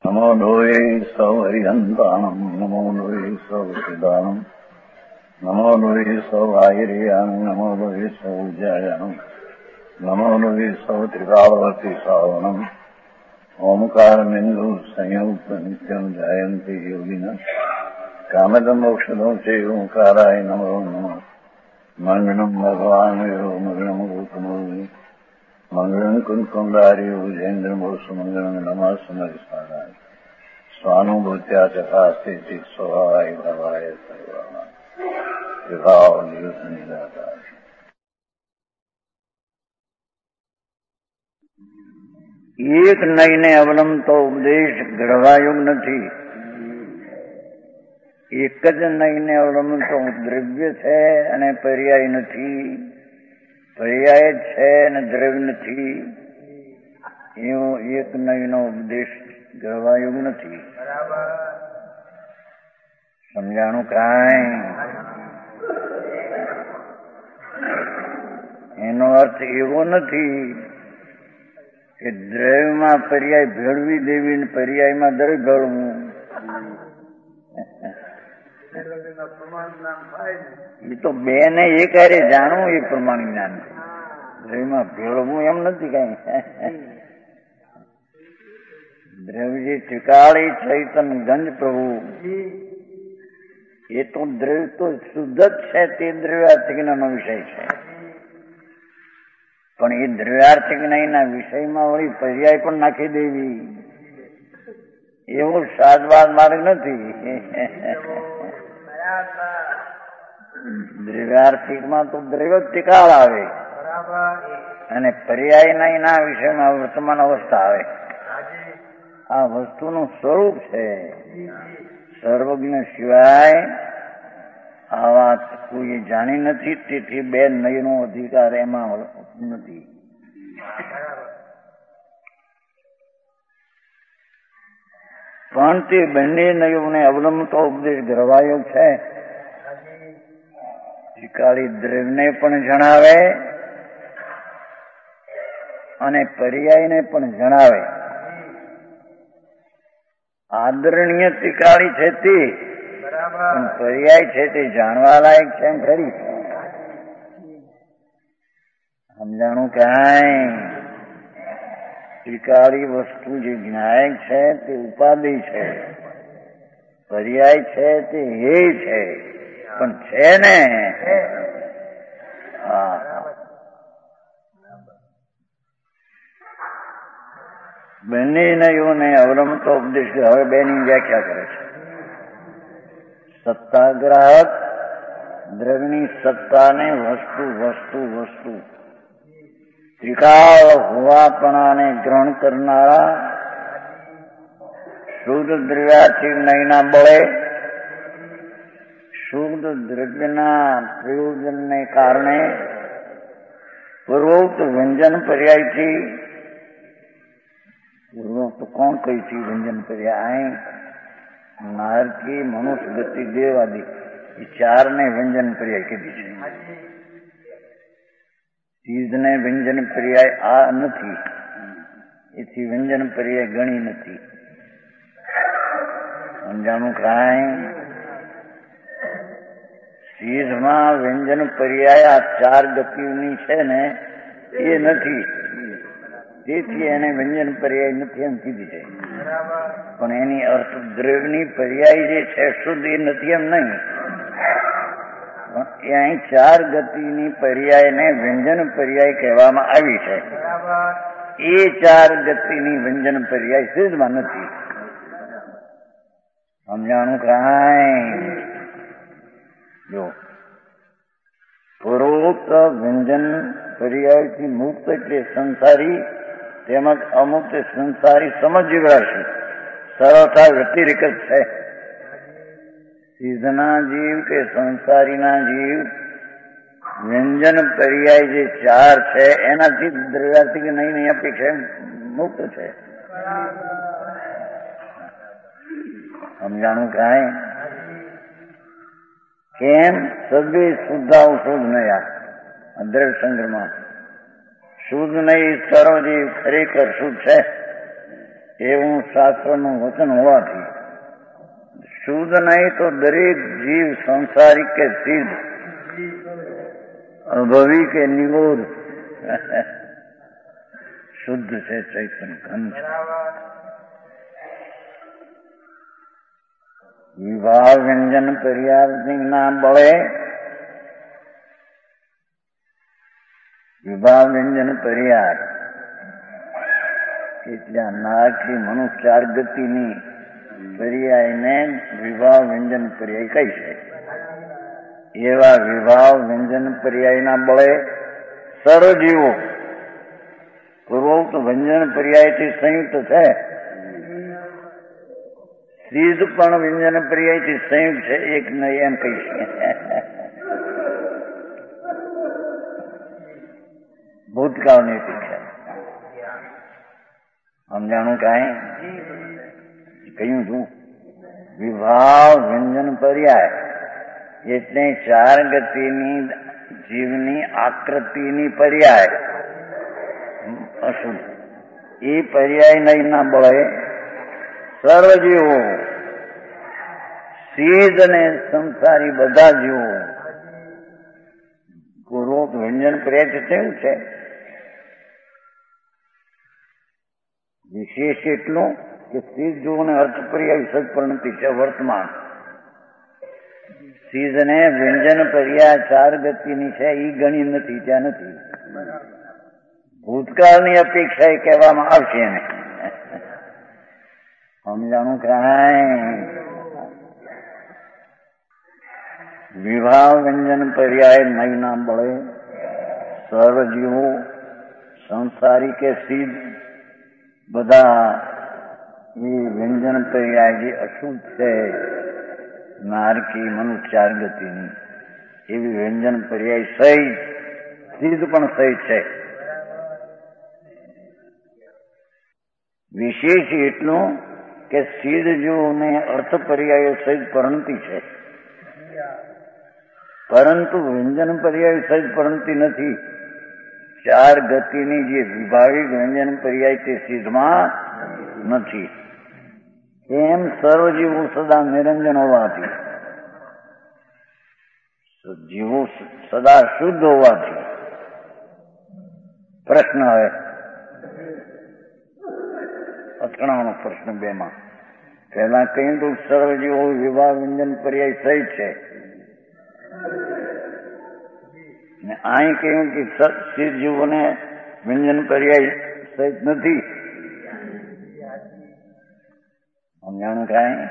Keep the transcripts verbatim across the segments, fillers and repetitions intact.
નમો લોહે સૌહરિહંતાણમ નમો લોહે સૌસિદાનમ નમો લોહે સૌઆયર્યામ નમો લોહે સૌજાયામ નમો લોહે સૌ ત્રિકાળવતી સાવનમ ઓમકારમિંદુ સંયુક્ત નિત્યમ જાયંતિ યોગિના કામદમ ઔષધો છે ઓંકારાય નમો નમઃ મંગળમ ભગવાન મંગળમ ગૌતમો મંગળમ કુંકુંડાર્યો જૈન્દ્રમોષ મંગળમ નમઃ સમરિસ્મરાય સ્વાનુભૂત્યા ચકાસ્તે સ્વભાવાય ભાવાય સર્વાય વિભાવ નિયુત નિરાકાર. એક નયને અવલંબતો ઉપદેશ ઘડવાયો નથી. એક જ નયને અવલંબતો દ્રવ્ય છે અને પર્યાય નથી, પર્યાય છે અને દ્રવ્ય નથી, એવો એક નયનો ઉપદેશ ઘડવાયો નથી. સમજાણું કાંઈ? એનો અર્થ એવો નથી કે દ્રવ્યમાં પર્યાય ભેળવી દેવી ને પર્યાયમાં દ્રવ્ય ભેળવું. એ તો બે ને એક હારે જાણવું એ પ્રમાણ જ્ઞાન. દ્રવ્યમાં ભેળવું એમ નથી કઈ. દ્રવ્ય ઠિકાળી ચૈતન ગંજ પ્રભુ એ તો દ્રવ્ય તો શુદ્ધ જ છે, તે દ્રવ્યાર્થિક નો વિષય છે. પણ એ દ્રવ્યાર્થિક ના વિષયમાં વળી પર્યાય પણ નાખી દેવી એવો સાદવાદ માર્ગ નથી. દ્રવ્યાર્થિકમાં તો દ્રવ્ય ટીકાળ આવે અને પર્યાય ના વિષયમાં વર્તમાન અવસ્થા આવે. આ વસ્તુનું સ્વરૂપ છે. સર્વજ્ઞ સિવાય આ વાત કોઈ જાણી નથી, તેથી બે નયનો અધિકાર એમાં નથી. પણ તે બંને નયોને અવલંબતો ઉપદેશ ઘડવાયો છે. ત્રિકાળી દ્રવ્યને પણ જણાવે અને પર્યાયને પણ જણાવે. આદરણીય ત્રિકાળી છે તે, પણ પર્યાય છે તે જાણવા લાયક છે એમ ખરી. સમજાણું કાંઈ? ત્રિકાળી વસ્તુ જે જ્ઞાયક છે તે ઉપાધિ છે, પર્યાય છે તે હે છે, પણ છે ને. હા, બંને નયોને અવલંબતો ઉપદેશ હવે બેની વ્યાખ્યા કરે છે. સત્તાગ્રાહક દ્રવ્યની સત્તાને વસ્તુ વસ્તુ વસ્તુ ત્રિકાળ હોવાપણાને ગ્રહણ કરનારા શુદ્ધ દ્રવ્યાર્થિક નયના બળે શુદ્ધ દ્રવ્યના પ્રયોજનને કારણે પૂર્વોક્ત વ્યંજન પર્યાયથી, પૂર્વોક્ત કોણ કઈ છે વ્યંજન પર્યાય? નારકી, મનુષ્ય, ગતિ, દેવ આદિ એ ચાર ને વ્યંજન પર્યાય કીધી છે. ચીજને વ્યંજન પર્યાય આ નથી, એથી વ્યંજન પર્યાય ગણી નથી. સમજાણું કાંઈ? ચીજમાં વ્યંજન પર્યાય આ ચાર ગતિની છે ને એ નથી, તેથી એને વ્યંજન પર્યાય નથી એમ કીધી છે. પણ એની અર્થ દ્રવ્યની પર્યાય જે છે શુદ્ધ એ નથી એમ નહીં. એ અહીં ચાર ગતિની પર્યાયને વ્યંજન પર્યાય કહેવામાં આવી છે. એ ચાર ગતિની વ્યંજન પર્યાય સિદ્ધમાં નથી. સમજાણું કાંઈ? જો પૂર્વોક્ત વ્યંજન પર્યાયથી મુક્ત એટલે સંસારી, તેમજ અમુક્ત સંસારી સમજ રાશિ સરળતા વ્યતિરિક્ત છે. સિદ્ધના જીવ કે સંસારીના જીવ વ્યંજન પર્યાય જે ચાર છે એનાથી દ્રવ્યાર્થિક નહીં નહીં અપેક્ષા મુક્ત છે. સમજાણું કાંઈ? કેમ? સદે શુદ્ધાઓ શુદ્ધ નયા દ્રવ્ય સંગ્રહમાં શુદ્ધ નહીં સર્વજીવ ખરેખર શુદ્ધ છે. એવું શાસ્ત્રનું વચન હોવાથી શુદ્ધ નહીં તો દરેક જીવ સંસારિક કે સિદ્ધ, અભવી કે નિબોધ શુદ્ધ છે, ચૈતન્ય ઘન છે. વિભાવ વ્યંજન પર્યાવરણના બળે વિભાવ વ્યંજન પર્યાર એટલે નારથી મનુષ્ય ચાર ગતિની પર્યાયને વિભાવ વ્યંજન પર્યાય કહી છે. એવા વિભાવ વ્યંજન પર્યાયના બળે સર્વ જીવો પૂર્વોક્ત વ્યંજન પર્યાયથી સંયુક્ત છે. સિદ્ધ પણ વ્યંજન પર્યાયથી સંયુક્ત છે, એક નહીં એમ કહી છે. ભૂતકાળની અપેક્ષા સમજાણું કાંઈ કહ્યું છું. વિભાવ વ્યંજન પર્યાય એટલે ચાર ગતિની જીવની આકૃતિની પર્યાય અશુદ્ધ. એ પર્યાય નહીંના બળે સર્વ જીવો સિદ્ધ અને સંસારી બધા જીવો પૂર્વક વ્યંજન પર્યાય કેવું છે. વિશેષ એટલું કે સિદ્ધ જીવોને અર્થ પર્યાય સજ પરિણતિ છે વર્તમાન. સિદ્ધ ને વ્યંજન પર્યાય ચાર ગતિની છે એ ગણી નથી, ત્યાં નથી. ભૂતકાળની અપેક્ષા એ કહેવામાં આવશે એને સમજાણું કાંઈ. વિભાવ વ્યંજન પર્યાય નહીંના બળે સર્વ જીવો સંસારી કે સિદ્ધ બધા એ વ્યંજન પર્યાય જે અશુદ્ધ છે નારકી મનુષ્ય ચાર ગતિની એવી વ્યંજન પર્યાય સહિત સિદ્ધ પણ સહિત છે. વિશેષ એટલું કે સિદ્ધ જીવોને અર્થ પર્યાયો સહિત પરિણતિ છે, પરંતુ વ્યંજન પર્યાય સહિત પરિણતિ નથી. ચાર ગતિની જે વિભાવિક વ્યંજન પર્યાય તે સિદ્ધમાં નથી. એમ સર્વ જીવો સદા નિરંજન હોવાથી, જીવો સદા શુદ્ધ હોવાથી પ્રશ્ન હવે અથડાવાનો પ્રશ્ન બે માં પહેલા કહ્યું તો સર્વ જીવો વિભાવ વ્યંજન પર્યાય સહિત છે ને અહીં કહ્યું કે સિદ્ધ જીવોને વ્યંજન પર્યાય સહિત નથી. સમજાણું કાંઈ.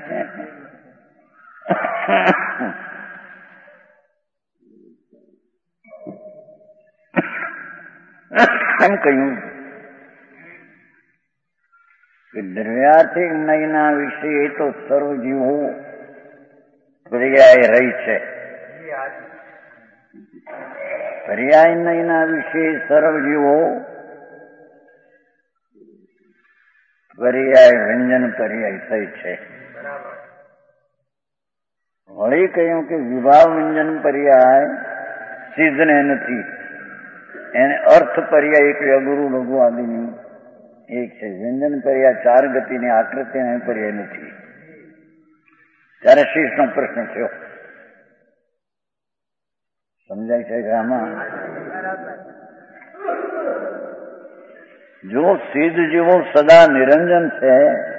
એમ કહ્યું કે દ્રવ્યાર્થિક નયના વિશે તો સર્વ જીવો પર્યાય રહી છે. પર્યાય નયના વિશે સર્વ જીવો પર્યાય વ્યંજન પર્યાય સહિત છે. વળી કહ્યું કે વિભાવ વ્યંજન પર્યાય સિદ્ધને નથી, એને અર્થ પર્યાય એક અગુરુ લઘુ આદિની એક છે. વ્યંજન પર્યાય ચાર ગતિની આકૃતિ પર્યાય નથી. ત્યારે શીર્ષનો પ્રશ્ન થયો. સમજાય છે કે આમાં જો સિદ્ધ જીવો સદા નિરંજન છે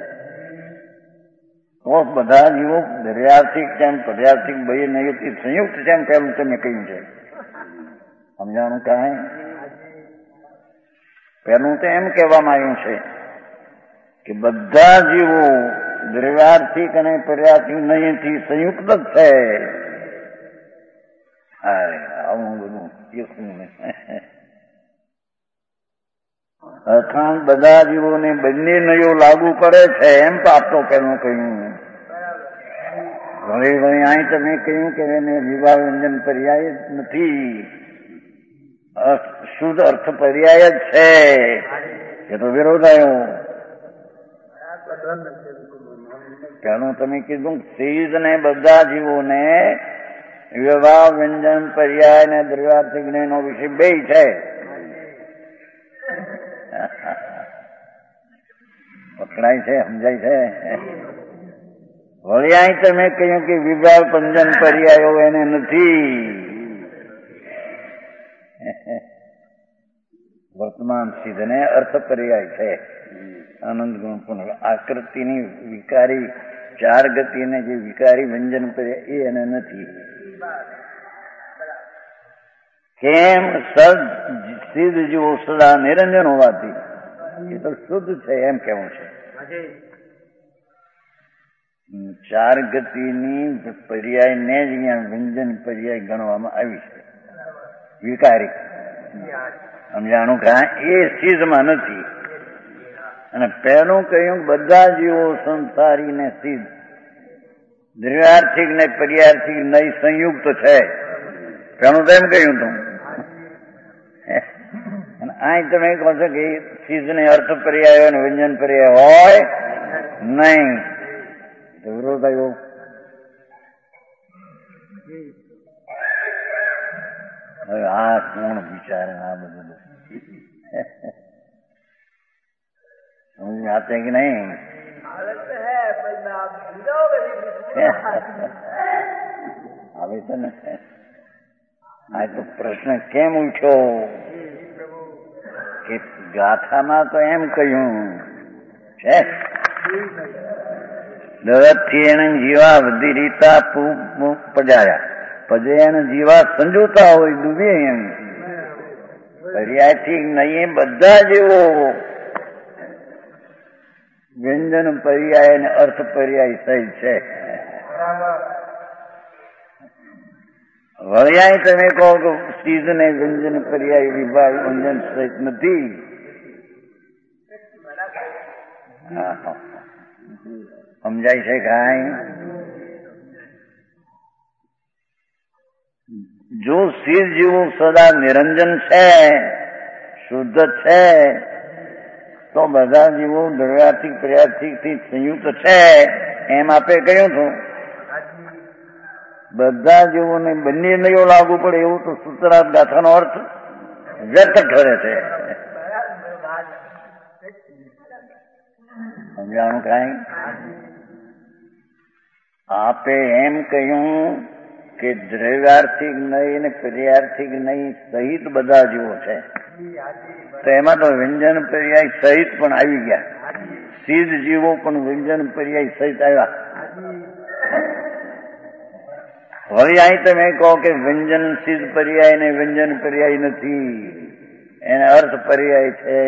તો બધા જીવો દર્યાર્થિક તેમ પર્યાર્થિક બે નૈતિક સંયુક્ત છે એમ પહેલું તમે કહ્યું છે. સમજાણું કાંઈ. પહેલું તો એમ કહેવામાં આવ્યું છે કે બધા જીવો દ્રવ્યાર્થિક અને પર્યાર્થિક નહીંથી સંયુક્ત જ છે. આવું બધું અર્થાત બધા જીવોને બંને નયો લાગુ પડે છે એમ તો આપતો પહેલું કહ્યું. વળી વળી અહીં તમે કહ્યું કે એને વિભાવ વ્યંજન પર્યાય જ નથી, શુદ્ધ અર્થ પર્યાય જ છે. એ તો વિરોધ આવ્યો. પહેલું તમે કીધું સિદ્ધ ને બધા જીવોને વિભાવ વ્યંજન પર્યાય ને દ્રવ્યાર્થિક જ્ઞાનો વિશે બે છે. પકડાય છે, સમજાય છે? વળી અહીં તમે કહ્યું કે વિભાગ પંજન પર્યાયો એને નથી. વર્તમાન સિદ્ધને અર્થ પર્યાય છે. આનંદ ગુણ પુનઃ આકૃતિની વિકારી ચાર ગતિને જે વિકારી વ્યંજન પર્યાય એ એને નથી. કેમ? સદ સિદ્ધ જેવો સદા નિરંજન હોવાથી એ તો શુદ્ધ છે એમ કેવું છે. ચાર ગતિની પર્યાય ને જ અહીંયા વ્યંજન પર્યાય ગણવામાં આવી છે. વિકારી સમજાણું કા એ સિદ્ધમાં નથી. અને પહેલું કહ્યું બધા જીવો સંસારી ને સિદ્ધ દ્રવ્યાર્થિક ને પર્યાર્થિક નહીં સંયુક્ત છે. પહેલું તો એમ કહ્યું તું. અને અહીં તમે કહો છો કે સિદ્ધ ને અર્થ પર્યાય અને વ્યંજન પર્યાય હોય નહીં, તો વિરોધ આવ્યો. હવે આ કોણ વિચારે આ બધું આતે કે નહીં? આવે છે ને. આ તો પ્રશ્ન કેમ ઉઠ્યો કે ગાથામાં તો એમ કહ્યું છે દરદથી એને જીવા બધી રીતા પજાયા પજે એને જીવા સંજોતા હોય ડૂબે એમ પર્યાયથી નહીં બધા જેવો વ્યંજન પર્યાય અને અર્થ પર્યાય સહિત છે. વળ્યાય તમે કહો કે સિદ્ધ ને વ્યંજન પર્યાય વિભાગ વ્યંજન સહિત નથી. સમજાય છે કાંઈ? જો સિદ્ધ જેવું સદા નિરંજન છે, શુદ્ધ છે, તો બધા જીવો દ્રવ્યાર્થિક પર્યાર્થિક થી સંયુક્ત છે એમ આપે કહ્યું હતું. બધા જીવોને બંને નયો લાગુ પડે એવું તો સૂત્રાર્થ ગાથાનો અર્થ વ્યર્થ ઠરે છે. સમજાણું કાંઈ? આપે એમ કહ્યું કે દ્રવ્યાર્થિક નહીં ને પર્યાર્થિક નહીં સહિત બધા જીવો છે, તો એમાં તો વ્યંજન પર્યાય સહિત પણ આવી ગયા. સિદ્ધ જીવો પણ વ્યંજન પર્યાય સહિત આવ્યા. વળી અહીં તમે કહો કે વ્યંજન સિદ્ધ પર્યાય ને વ્યંજન પર્યાય નથી, એને અર્થ પર્યાય છે.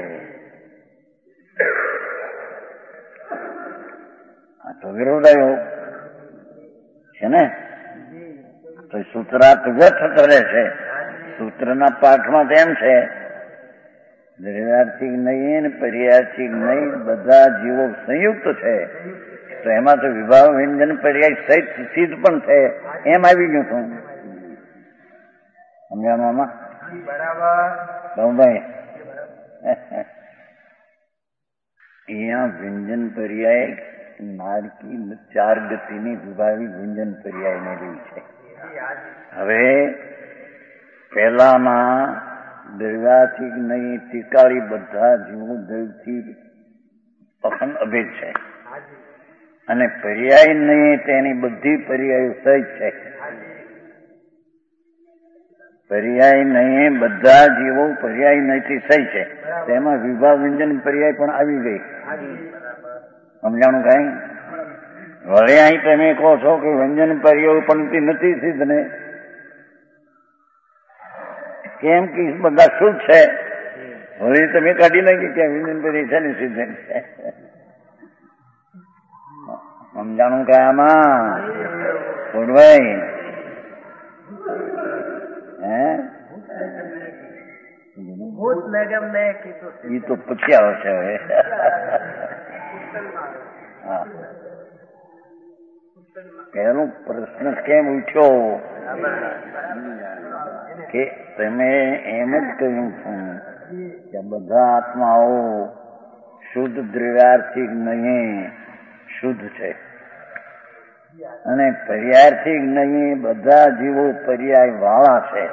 આ તો વિરોધ આવ્યો છે ને. તો સૂત્રાર્થ વ્યર્થ કરે છે. સૂત્રના પાઠમાં તેમ છે દ્રવ્યાર્થિક નહીં પર્યાર્થિક નહીં બધા જીવો સંયુક્ત છે, તો એમાં તો વિભાવ વ્યંજન પર્યાય સહિત સિદ્ધ પણ છે એમ આવી ગયું છું. સમજાણું આમાં? ભાઈ અહીંયા વ્યંજન પર્યાય નારકી ચાર ગતિની વિભાવી વ્યંજન પર્યાય ને રહી છે. હવે પહેલામાં દ્રવ્યાર્થિક નહીં ટીકાળી બધા જીવો દ્રવથી અખંડ અભેદ છે, અને પર્યાય નહીં તેની બધી પર્યાયો સહિત છે. પર્યાય નહીં બધા જીવો પર્યાય નહીંથી સહી છે, તેમાં વિભાવ વ્યંજન પર્યાય પણ આવી ગઈ. સમજાણું કઈ? વળે અહીં તમે કહો છો કે વ્યંજન પર્યાય પણ નથી સિદ્ધ ને, કેમ કે બધા શુદ્ધ છે. વળી તમે કાઢી નાખી કે વ્યંજન પર્યાય છે ને સિદ્ધ છે. સમજાણું કે આમાં ભાઈ હે એ તો પછી આવશે. હવે હા, પેલો પ્રશ્ન કેમ ઉઠ્યો કે તમે એમ જ કહ્યું કે બધા આત્માઓ શુદ્ધ દ્રવ્યાર્થિક નહીં શુદ્ધ છે, અને પર્યાર્થિક નહીં બધા જીવો પર્યાય વાળા છે.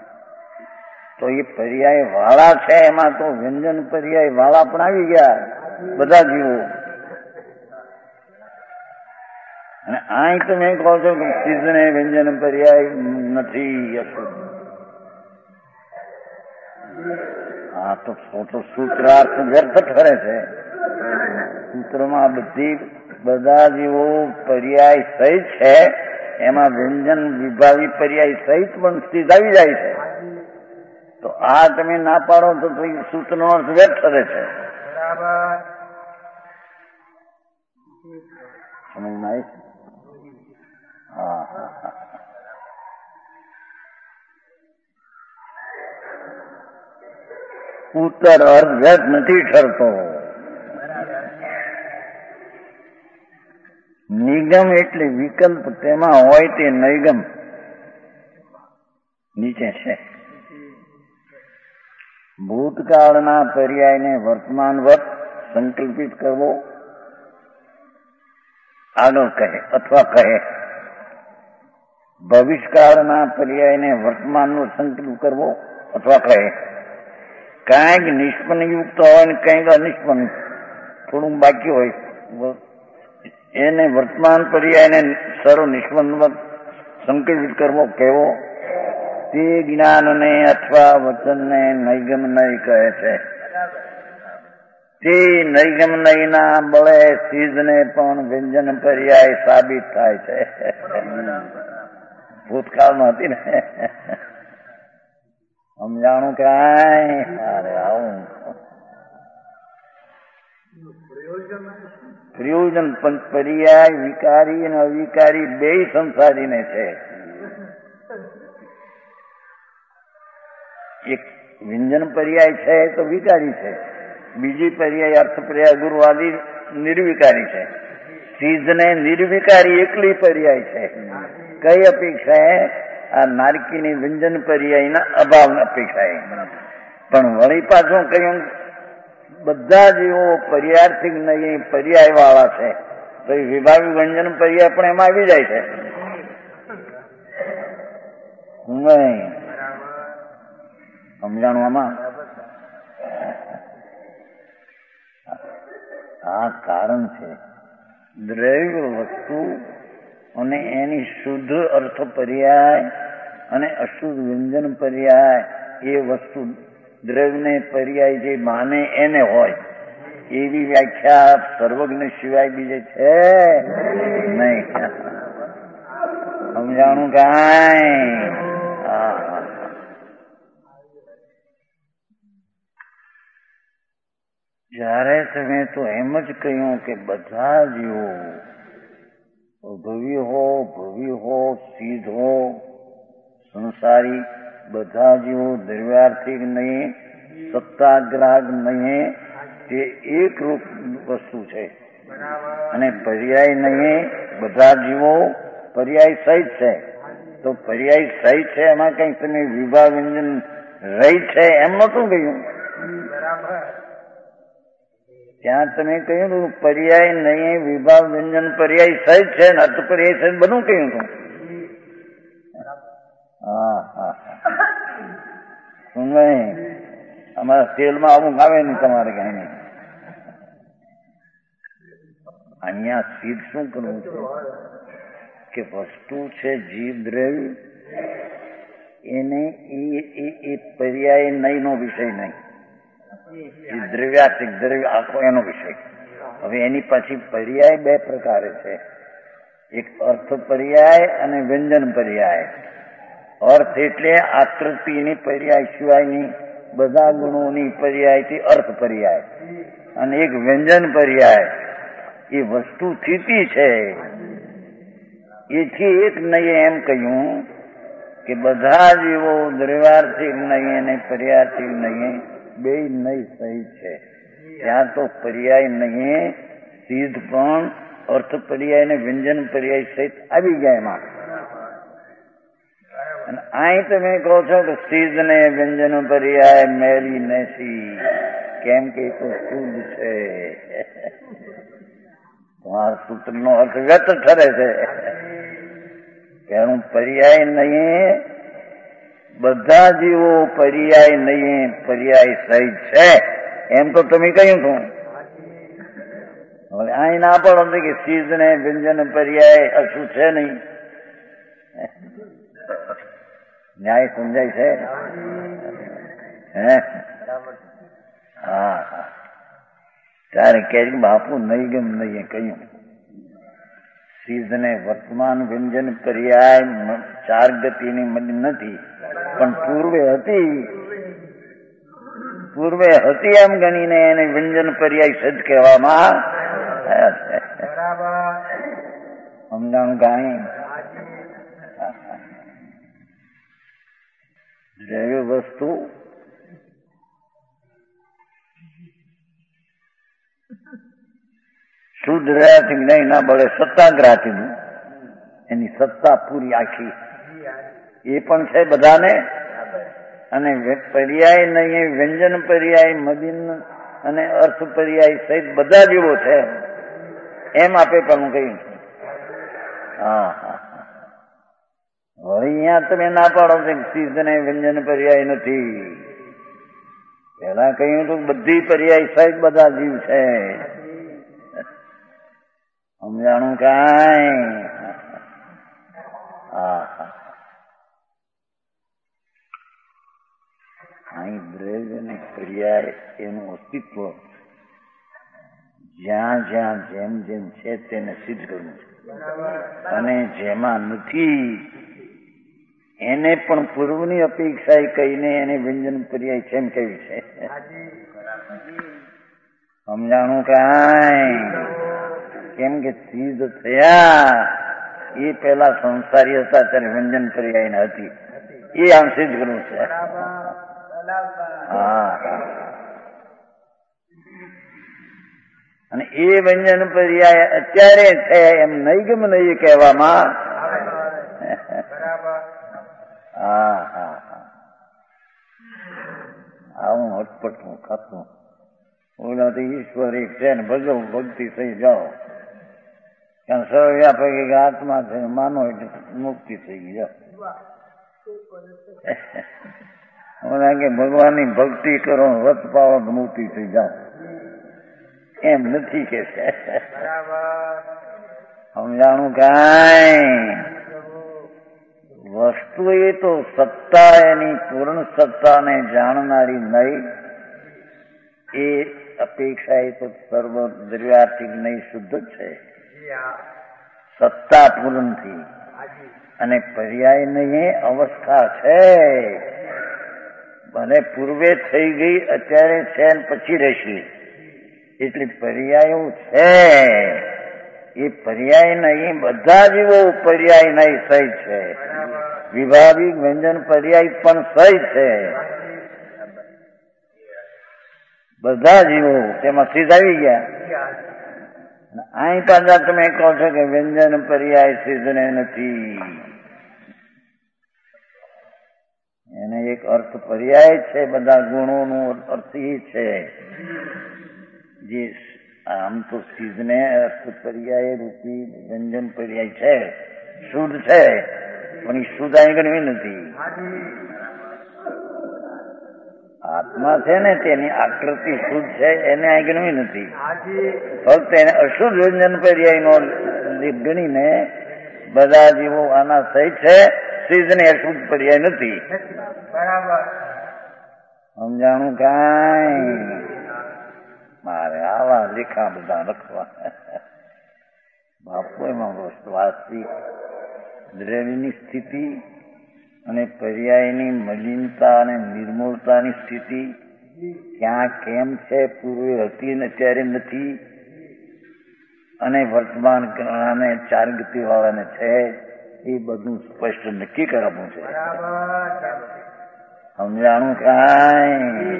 તો એ પર્યાય વાળા છે એમાં તો વ્યંજન પર્યાય વાળા પણ આવી ગયા. બધા જીવો. અને અહીં તમે કહો છો કે સિદ્ધને વ્યંજન પર્યાય નથી અશુદ્ધ. હા તો તો સૂત્રાર્થ વ્યર્થ ઠરે છે. સૂત્રમાં બધી બધા જીવો પર્યાય સહિત છે, એમાં વ્યંજન વિભાવી પર્યાય સહિત પણ સ્થિત આવી જાય છે. તો આ તમે ના પાડો તો સૂત્રનો અર્થ વ્યર્થ ઠરે છે. સમજમાં આવી? હા હા હા. ઉત્તર અર્થ વ્યર્થ નથી ઠરતો. નિગમ એટલે વિકલ્પ, તેમાં હોય તે નૈગમ નીચે છે. ભૂતકાળના પર્યાયને વર્તમાનવત સંકલ્પિત કરવો આગળ કહે અથવા કહે. ભવિષ્યકાળના પર્યાયને વર્તમાનનો સંકલ્પ કરવો અથવા કહે. કાંઈક નિષ્પન્ન યુક્ત હોય ને કંઈક અનિષ્પન્ન થોડું બાકી હોય, એને વર્તમાન પર્યાયને સર્વ નિષ્પન્ન સંકલ્પિત કરવો કહેવો. તે જ્ઞાનને અથવા વચનને નૈગમ નય કહે છે. તે નૈગમ નયના બળે સિદ્ધને પણ વ્યંજન પર્યાય સાબિત થાય છે. ભૂતકાળમાં હતી ને સમજાણું કાંઈ? અરે આવું પ્રયોજન પણ પર્યાય વિકારી અને અવિકારી બે સંસારીને છે. એક વ્યંજન પર્યાય છે તો વિકારી છે, બીજી પર્યાય અર્થ પર્યાય ગુરુવાદી નિર્વિકારી છે. સિદ્ધને નિર્વિકારી એકલી પર્યાય છે. કઈ અપેક્ષાએ? આ નારકીની વ્યંજન પર્યાયના અભાવની અપેક્ષાએ. પણ વળી પાછું કહ્યું બધા જીવો પર્યાર્થિક નહીં પર્યાય વાળા છે, તો એ વિભાવી વ્યંજન પર્યાય પણ એમાં આવી જાય છે. નહીં સમજાણું આમાં? આ કારણ છે. દ્રવ્ય વસ્તુ અને એની શુદ્ધ અર્થ પર્યાય અને અશુદ્ધ વ્યંજન પર્યાય એ વસ્તુ દ્રવ્યને પર્યાય જે માને એને હોય એવી વ્યાખ્યા સર્વજ્ઞ સિવાય બીજે છે નહીં. સમજાણું કાંઈ? હા. જ્યારે તમે તો એમ જ કહ્યું કે બધા જીવો ભવ્ય હો ભવ્ય હો સિદ્ધ હો સંસારી બધા જીવો દ્રવ્યાર્થિક નહીં સત્તાગ્રાહક નહીં, તે એક રૂપ વસ્તુ છે. અને પર્યાય નહીં બધા જીવો પર્યાય સહિત છે. તો પર્યાય સહિત છે એમાં કઈ તમે વિભાગ વ્યંજન રહી છે એમ નતું કહ્યું. ત્યાં તમે કહ્યું હતું પર્યાય નહીં વિભાગ વ્યંજન પર્યાય સહિત છે ને અર્થ પર્યાય સહિત બધું કહ્યું હતું. હા હા સુનવાય અમારા તેલમાં અમુક આવે નહીં તમારે કઈ નહીં. અહીંયા સિદ્ધ શું કરવું છે કે વસ્તુ છે જીવ દ્રવ્ય એને એ પર્યાય નહીં નો વિષય નહીં, એ દ્રવ્યાર્થિક દ્રવ્ય આખો એનો વિષય. હવે એની પછી પર્યાય બે પ્રકારે છે, એક અર્થ પર્યાય અને વ્યંજન પર્યાય. અર્થ એટલે આકૃતિની પર્યાય સિવાયની બધા ગુણોની પર્યાયથી અર્થ પર્યાય. અને એક વ્યંજન પર્યાય એ વસ્તુ સ્થિતિ છે. એથી એક નહીં એમ કહ્યું કે બધા જીવો દ્રવ્યાર્થિક નહીં અને પર્યાર્થિક નહીં બે નહીં સહિત છે. ત્યાં તો પર્યાય નહીં સિદ્ધ પણ અર્થ પર્યાય ને વ્યંજન પર્યાય સહિત આવી ગયા એમાં. અને અહીં તમે કહો છો કે સિદ્ધ ને વ્યંજન પર્યાય મેલી નેસી, કેમ કે એ તો શુદ્ધ છે. તમારા સૂત્ર નો અર્થ વ્યર્થ ઠરે છે. એનું પર્યાય નહીં બધા જીવો પર્યાય નહીં પર્યાય સહિત છે એમ તો તમે કહ્યું છું. હવે અહીં ના પડો કે ચીજ ને વ્યંજન પર્યાય અશું છે નહીં. ન્યાય સમજાય છે? હે હા હા ત્યારે કે બાપુ નહીં ગમ નહીં કહ્યું ચીજ ને વર્તમાન વ્યંજન પર્યાય ચાર ગતિની મળી નથી, પણ પૂર્વે હતી. પૂર્વે હતી એમ ગણીને એને વ્યંજન પર્યાય સજ કહેવામાં સમજાણું કાંઈ દ્રવ્ય વસ્તુ શુદ્ધ રહ્યાથી નહીં ના બળે સત્તાગ્રહથી એની સત્તા પૂરી આખી એ પણ છે બધાને. અને પર્યાય નહીં વ્યંજન પર્યાય મદિન અને અર્થ પર્યાય સહિત બધા જેવો છે એમ આપે પણ કહ્યું. હા હા હવે અહીંયા તમે ના પાડો છો ચીજ ને વ્યંજન પર્યાય નથી. પેલા કહ્યું તો બધી પર્યાય સહિત બધા જીવ છે. સમજાણું કાંઈ? હા હા અહીં દ્રવ્ય ને પર્યાય એનું અસ્તિત્વ જ્યાં જ્યાં જેમ જેમ છે તેને સિદ્ધ કરવું છે, અને જેમાં નથી એને પણ પૂર્વની અપેક્ષા કહીને એને વ્યંજન પર્યાય છે એમ કહ્યું છે. સમજાણું કાંઈ? કેમ કે સિદ્ધ થયા એ પેલા સંસારી હતા ત્યારે વ્યંજન પર્યાય હતી, એ આમ સિદ્ધ કરવું છે. હા અને એ વ્યંજન પર્યાય અત્યારે છે એમ નહીં ગમ નહીં કહેવામાં. હા હા હા આવું હટપટ હું ખાતું ઓલા તો ઈશ્વર એક છે ને ભગવ ભક્તિ થઈ જાઓ કારણ સર્વવ્યાપક આત્મા છે માનો એટલે મુક્તિ થઈ ગઈ જાઓ. ઓલા કે ભગવાનની ભક્તિ કરો વ્રત પાવો મુક્તિ થઈ જાઓ એમ નથી કે છે. સમજાણું કાંઈ? વસ્તુ એ તો સત્તા એની પૂર્ણ સત્તાને જાણનારી નહીં એ અપેક્ષા એ તો સર્વ દ્રવ્યાર્થિક નહીં શુદ્ધ છે સત્તા પૂર્ણથી. અને પર્યાય નહીં અવસ્થા છે ભલે પૂર્વે થઈ ગઈ અત્યારે છે ને પછી રહેશે એટલે પર્યાયો છે. એ પર્યાય નહીં બધા જીવો પર્યાય નહીં સહિત છે. વિભાવિક વ્યંજન પર્યાય પણ સહિત છે. બધા જીવો તેમાં સિદ્ધ આવી ગયા. અહીં પાછા તમે કહો છો કે વ્યંજન પર્યાય સિદ્ધ ને નથી. એને એક અર્થ પર્યાય છે. બધા ગુણોનો અર્થ એ છે જે આમ તો સિદ્ધ ને અર્થ પર્યાય રૂપી વ્યંજન પર્યાય છે શુદ્ધ છે પણ એ શુદ્ધ અહીં ગણવી નથી. આત્મા છે ને તેની આકૃતિ શુદ્ધ છે એને અહીં ગણવી નથી. ફક્ત એને અશુદ્ધ વ્યંજન પર્યાય નો ગણીને બધા જીવો આના સહિત છે. સિદ્ધ ને અશુદ્ધ પર્યાય નથી. સમજાણું કાંઈ? મારે આવા લેખા બધા લખવા બાપુ એમાં વાસ્તવિક દ્રવ્યની સ્થિતિ અને પર્યાયની મલિનતા અને નિર્મૂળતાની સ્થિતિ ક્યાં કેમ છે પૂર્વે હતી ને અત્યારે નથી અને વર્તમાન અને ચાર ગતિ વાળાને છે એ બધું સ્પષ્ટ નક્કી કરવાનું છે. સમજાણું કાંઈ?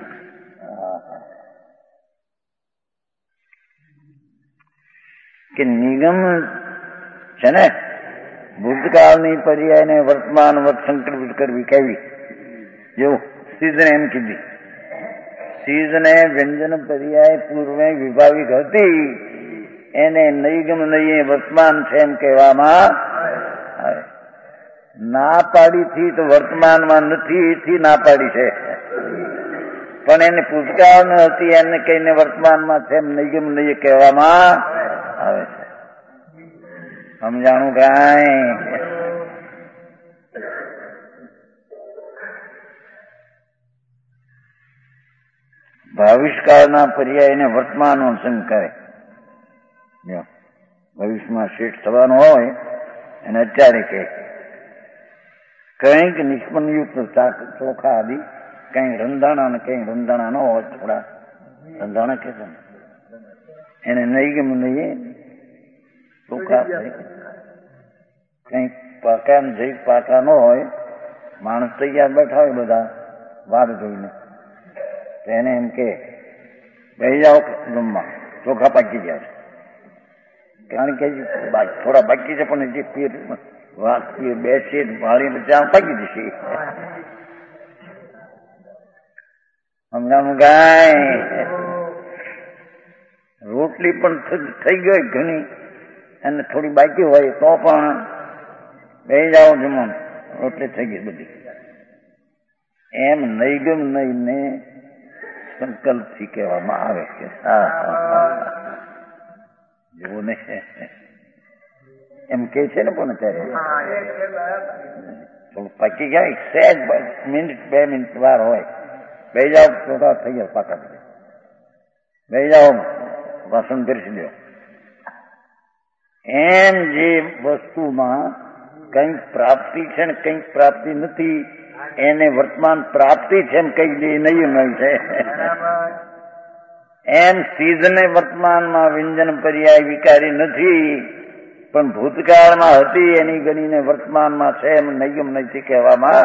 કે નિગમ છે ને ભૂતકાળની પર્યાયને વર્તમાન વત સંકલ્પિત કરવી કેવી જો સિદ્ધને એમ કીધી. સિદ્ધને વ્યંજન પર્યાય પૂર્વે વિભાવિક હતી એને નૈગમ નહીં વર્તમાન છે એમ કહેવામાં આવે. ના પાડી થી તો વર્તમાનમાં નથી એથી ના પાડી છે. પણ એને ભૂતકાળ હતી એને કહીને વર્તમાનમાં છે એમ નિગમ નહીં કહેવામાં આવે છે. સમજાણું કાંઈ? ભવિષ્યકાળના પર્યાયને વર્તમાનનો સંગ કરે. ભવિષ્યમાં શેઠ થવાનું હોય અને અત્યારે કે કંઈક નિષ્પન્નયુક્ત ચોખા આદિ કઈ રંધાણા ને કઈ રંધાણા ન હોય, થોડા રંધાણા કે છે એને નહીં ગમ નહીં ચોખા કઈક પાકા ને જઈ પાકા ન હોય, માણસ તૈયાર બેઠા હોય બધા વાત જોઈને, એને એમ કે બેસી જાઓ જમવા, ચોખા પાકી જાય. કારણ કે થોડા બાકી છે પણ જે પેટ વાત બેસી ભાળીને ત્યાં પાકી જશે. સમજાણું ગાય? રોટલી પણ થઈ ગઈ ઘણી અને થોડી બાકી હોય તો પણ બેસી જાઓ જમવાનું, રોટલી થઈ ગઈ બધી. એમ નૈગમ નહીં ને સંકલ્પથી કહેવામાં આવે છે. જેવું નહીં એમ કે છે ને, પણ અત્યારે થોડું પાકી ગયા સહેજ મિનિટ બે મિનિટ વાર હોય, બે જાઓ ચોખા થઈ ગયા પાકા થઈ ગયા, બે જાઓ વાસણ પીરસી દો. એમ જે વસ્તુમાં કંઈક પ્રાપ્તિ છે ને કંઈક પ્રાપ્તિ નથી એને વર્તમાન પ્રાપ્તિ છે એમ કઈ દે નહીં નહીં છે. એમ સિદ્ધને વર્તમાનમાં વ્યંજન પર્યાય વિકારી નથી, પણ ભૂતકાળમાં હતી એની ગણીને વર્તમાનમાં છે એમ નિયમ નથી કહેવામાં.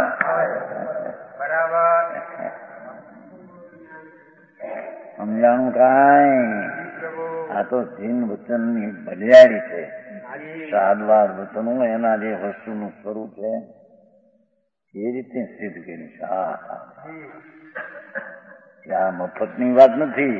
સમજાણું કાંઈ? આ તો જીન વચનની ભલિયાળી છે. સાદવાદ વચનો એના જે વસ્તુનું સ્વરૂપ છે એ રીતે સિદ્ધ કર્યું છે. આ મફતની વાત નથી.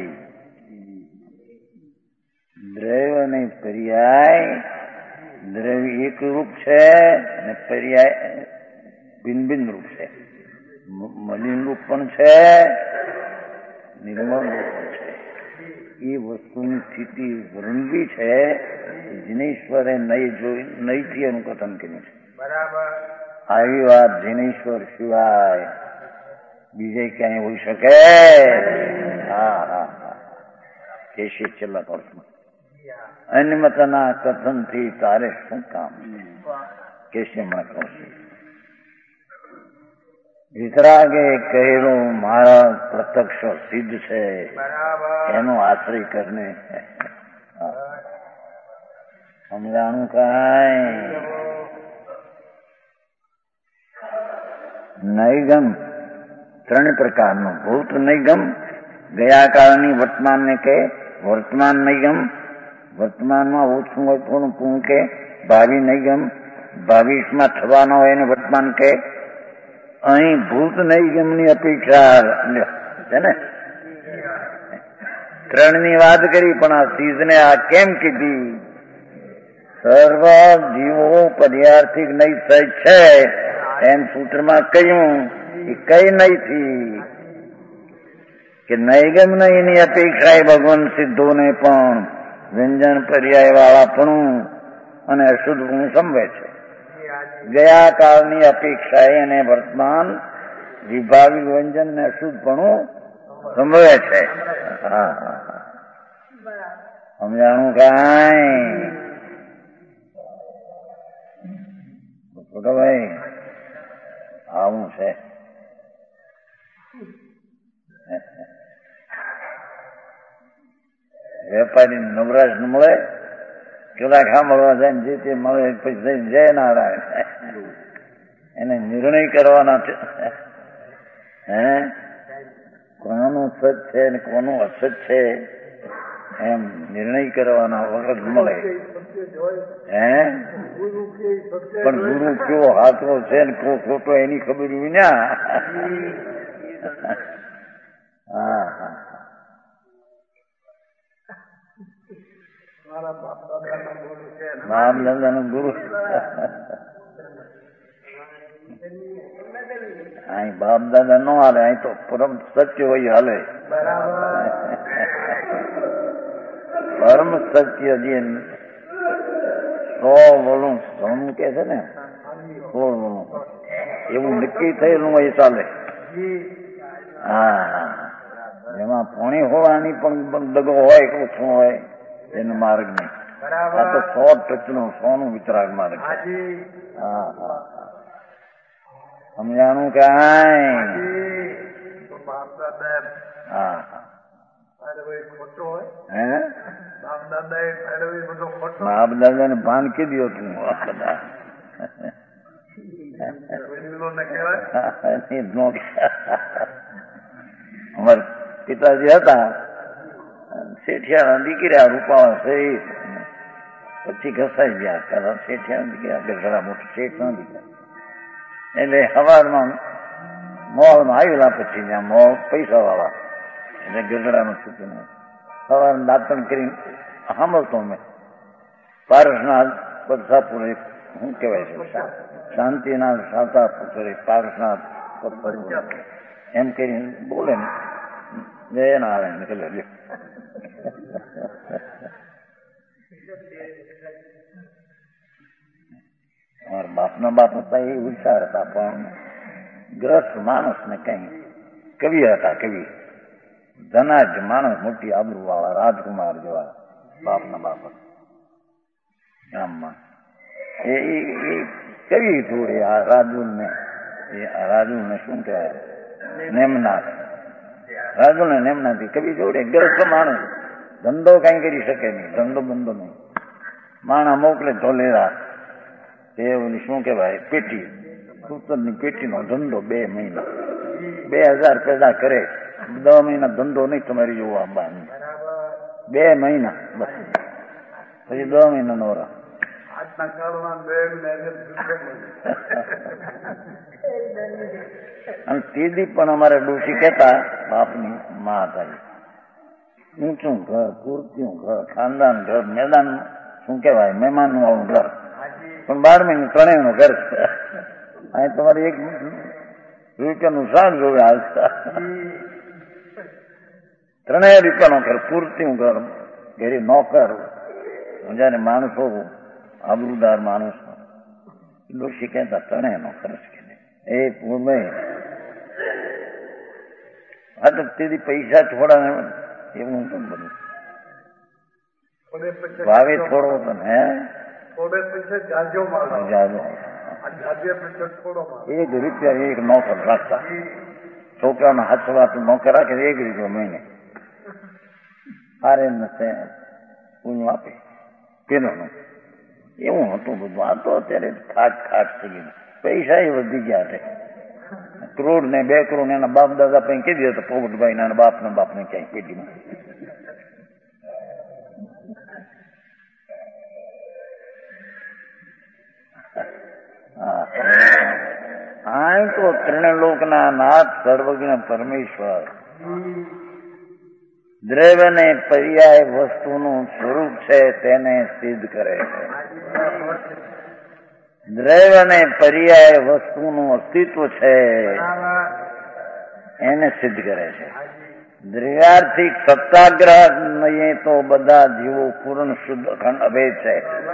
દ્રવ્ય અને પર્યાય, દ્રવ્ય એક રૂપ છે અને પર્યાય ભિન્ન ભિન્ન રૂપ છે. મલિન રૂપ પણ છે, નિર્મળ રૂપ પણ છે. એ વસ્તુની સ્થિતિ વર્ણવી છે. જીનેશ્વરે નહીં જોઈ નહીંથી એનું કથન કર્યું છે. આવી વાત જીનેશ્વર સિવાય બીજે ક્યાંય હોઈ શકે? હા હા હા કેશી છેલ્લા વર્ષમાં અનિમતના કથનથી તારે શું કામ? કેશી હમણાં કહું છું. વિતરાગે કહેલું મારા પ્રત્યક્ષ સિદ્ધ છે એનો આશ્રય કરને. સમજાણું કાંઈ? નૈગમ ત્રણ પ્રકારનું. ભૂત નૈગમ ગયા કાળની વર્તમાનને કે વર્તમાન નૈગમ, વર્તમાનમાં ઓછું હોય થોડું પૂરું કે ભાવિ નૈગમ, ભાવિષમાં થવાનો હોય એને વર્તમાન કે. અહીં ભૂત નૈગમની અપેક્ષા છે ને. ત્રણની વાત કરી પણ આ સીઝને આ કેમ કીધી? સર્વ જીવો પર્યાર્થિક નહીં સહજ છે એમ સૂત્રમાં કહ્યું એ કઈ નહીંથી કે નૈગમ નહીની અપેક્ષા એ ભગવાન સિદ્ધોને પણ વ્યંજન પર્યાય વાળા પણ અને અશુદ્ધ ગુણ સંવે છે. ગયા કાળની અપેક્ષા એને વર્તમાન વિભાવિક વ્યંજન ને અશુદ્ધ પણ સંભવે છે. હા હા સમજાણું કાંઈ? છોટો ભાઈ આવું છે. વેપારી નવરાજ ન મળે, પેલા ખા મળવા જાય ને જે તે મળે પછી જઈને જય નારાયણ એને નિર્ણય કરવાના છે. હે કોનું સત છે ને કોનું અસત છે એમ નિર્ણય કરવાના વખત મળે. હે પણ ગુરુ કેવો હાથો છે ને કો ખોટો એની ખબર વિના. હા હા બાપ દાદા નું ગુરુ. અહીં બાપ દાદા ન હાલે, અહીં તો પરમ સત્ય હોય હાલે. પરમ સત્ય જે સો બોલું સોનું કે છે ને, સોળ બોલું એવું નક્કી થયેલું હોય ચાલે. હા, એમાં પોણી હોવાની પણ દગો હોય કે ઓછું હોય એનો માર્ગ નહીં. આ તો સો ટચનો સોનું વિતરાગ માર્ગ. હા હા, સમજાણું કે હા હે બાપ દાદા ને ભાન કીધું હતું. અમારા પિતાજી હતા શેઠિયાના દીકરા, રૂપાળા શરીર, પછી ઘસાઈ ગયા. પેલા શેઠિયાના દીકરા, ગરગડા મોટા શેઠ ના દીકરા. એટલે સવારમાં મોલમાં આવેલા, પછી ત્યાં મોલ પૈસા વાળા એટલે ગરગડાનું છૂટું સવાર દાંતણ કરીને સાંભળતો મેં પારસનાથ પદસાપુર, શું કહેવાય છે, શાંતિનાથ સાતા પુત્ર પારસનાથ એમ કરીને બોલે ને, જય નારાયણ એટલે મારા બાપના બાપ હતા એ હોશિયાર હતા, પણ ગ્રસ્ત માણસ ને કઈ કવિ હતા. કવિ ધનાજ માણસ, મોટી આબરૂ વાળા, રાજકુમાર જેવા બાપના બાપ ગામમાં. એ કવિ થોડી આ રાજુલ ને, રાજુલ ને શું કહેવાય, નેમનાથ, રાજુલ ને નેમનાથ કવિ જોડે ગ્રસ્ત માણસ, ધંધો કઈ કરી શકે નહીં, ધંધો બંધો નહીં. માણા મોકલે ધોલેરા, એ ઓલી શું કહેવાય પેટી, સૂતરની પેટીનો ધંધો બે મહિના બે હજાર પેદા કરે. દસ મહિના ધંધો નહીં તમારી જોવા આવવાનું, બે મહિના બસ, પછી દસ મહિના નોરા. અને તીદી પણ અમારે ડોશી કહેતા, બાપની મા હતા, ઊંચું ઘર, કુર્તીયું ઘર, ખાનદાન ઘર, મેદાન શું કહેવાય મહેમાન વાળું ઘર, પણ બાર મહિને ત્રણેય નું ઘર. અહીં તમારે એક રૂપિયાનું શાક જોવે હાલતા, ત્રણેય રૂપિયાનું ઘર, પૂરતું ઘર, ઘરે નોકર. જયારે માણસો આબરૂદાર માણસ ડોશી કહેતા ત્રણેય નો ખર્ચ કે એ પૂર્ણ. હા તો તેથી પૈસા થોડા એવું તો બધું ભાવે થોડો હતો ને, હે એક રૂપિયા એક નોકર રાખતા, છોકરાનો હાથ વાત નોકર રાખે એક રૂપિયા મહિને, હારે પૂરું આપે પેલોનું. એવું હતું બધું. આ તો અત્યારે ખાટ ખાટ થઈ ગયું, પૈસા એ વધી ગયા છે. કરોડ ને બે કરોડ એના બાપ દાદા પણ કહી દીધા પોપટભાઈ ના બાપ ના બાપ ને ક્યાંય પેટીમાં. આ તો ત્રિણલોક ના નાથ સર્વજ્ઞ પરમેશ્વર દ્રવ્ય ને પર્યાય વસ્તુનું સ્વરૂપ છે તેને સિદ્ધ કરે છે. દ્રવ્ય ને પર્યાય વસ્તુનું અસ્તિત્વ છે એને સિદ્ધ કરે છે. દ્રવ્યાર્થિક સત્યાગ્રહ નહીં તો બધા જીવો પૂર્ણ શુદ્ધ અખંડ અભેદ છે.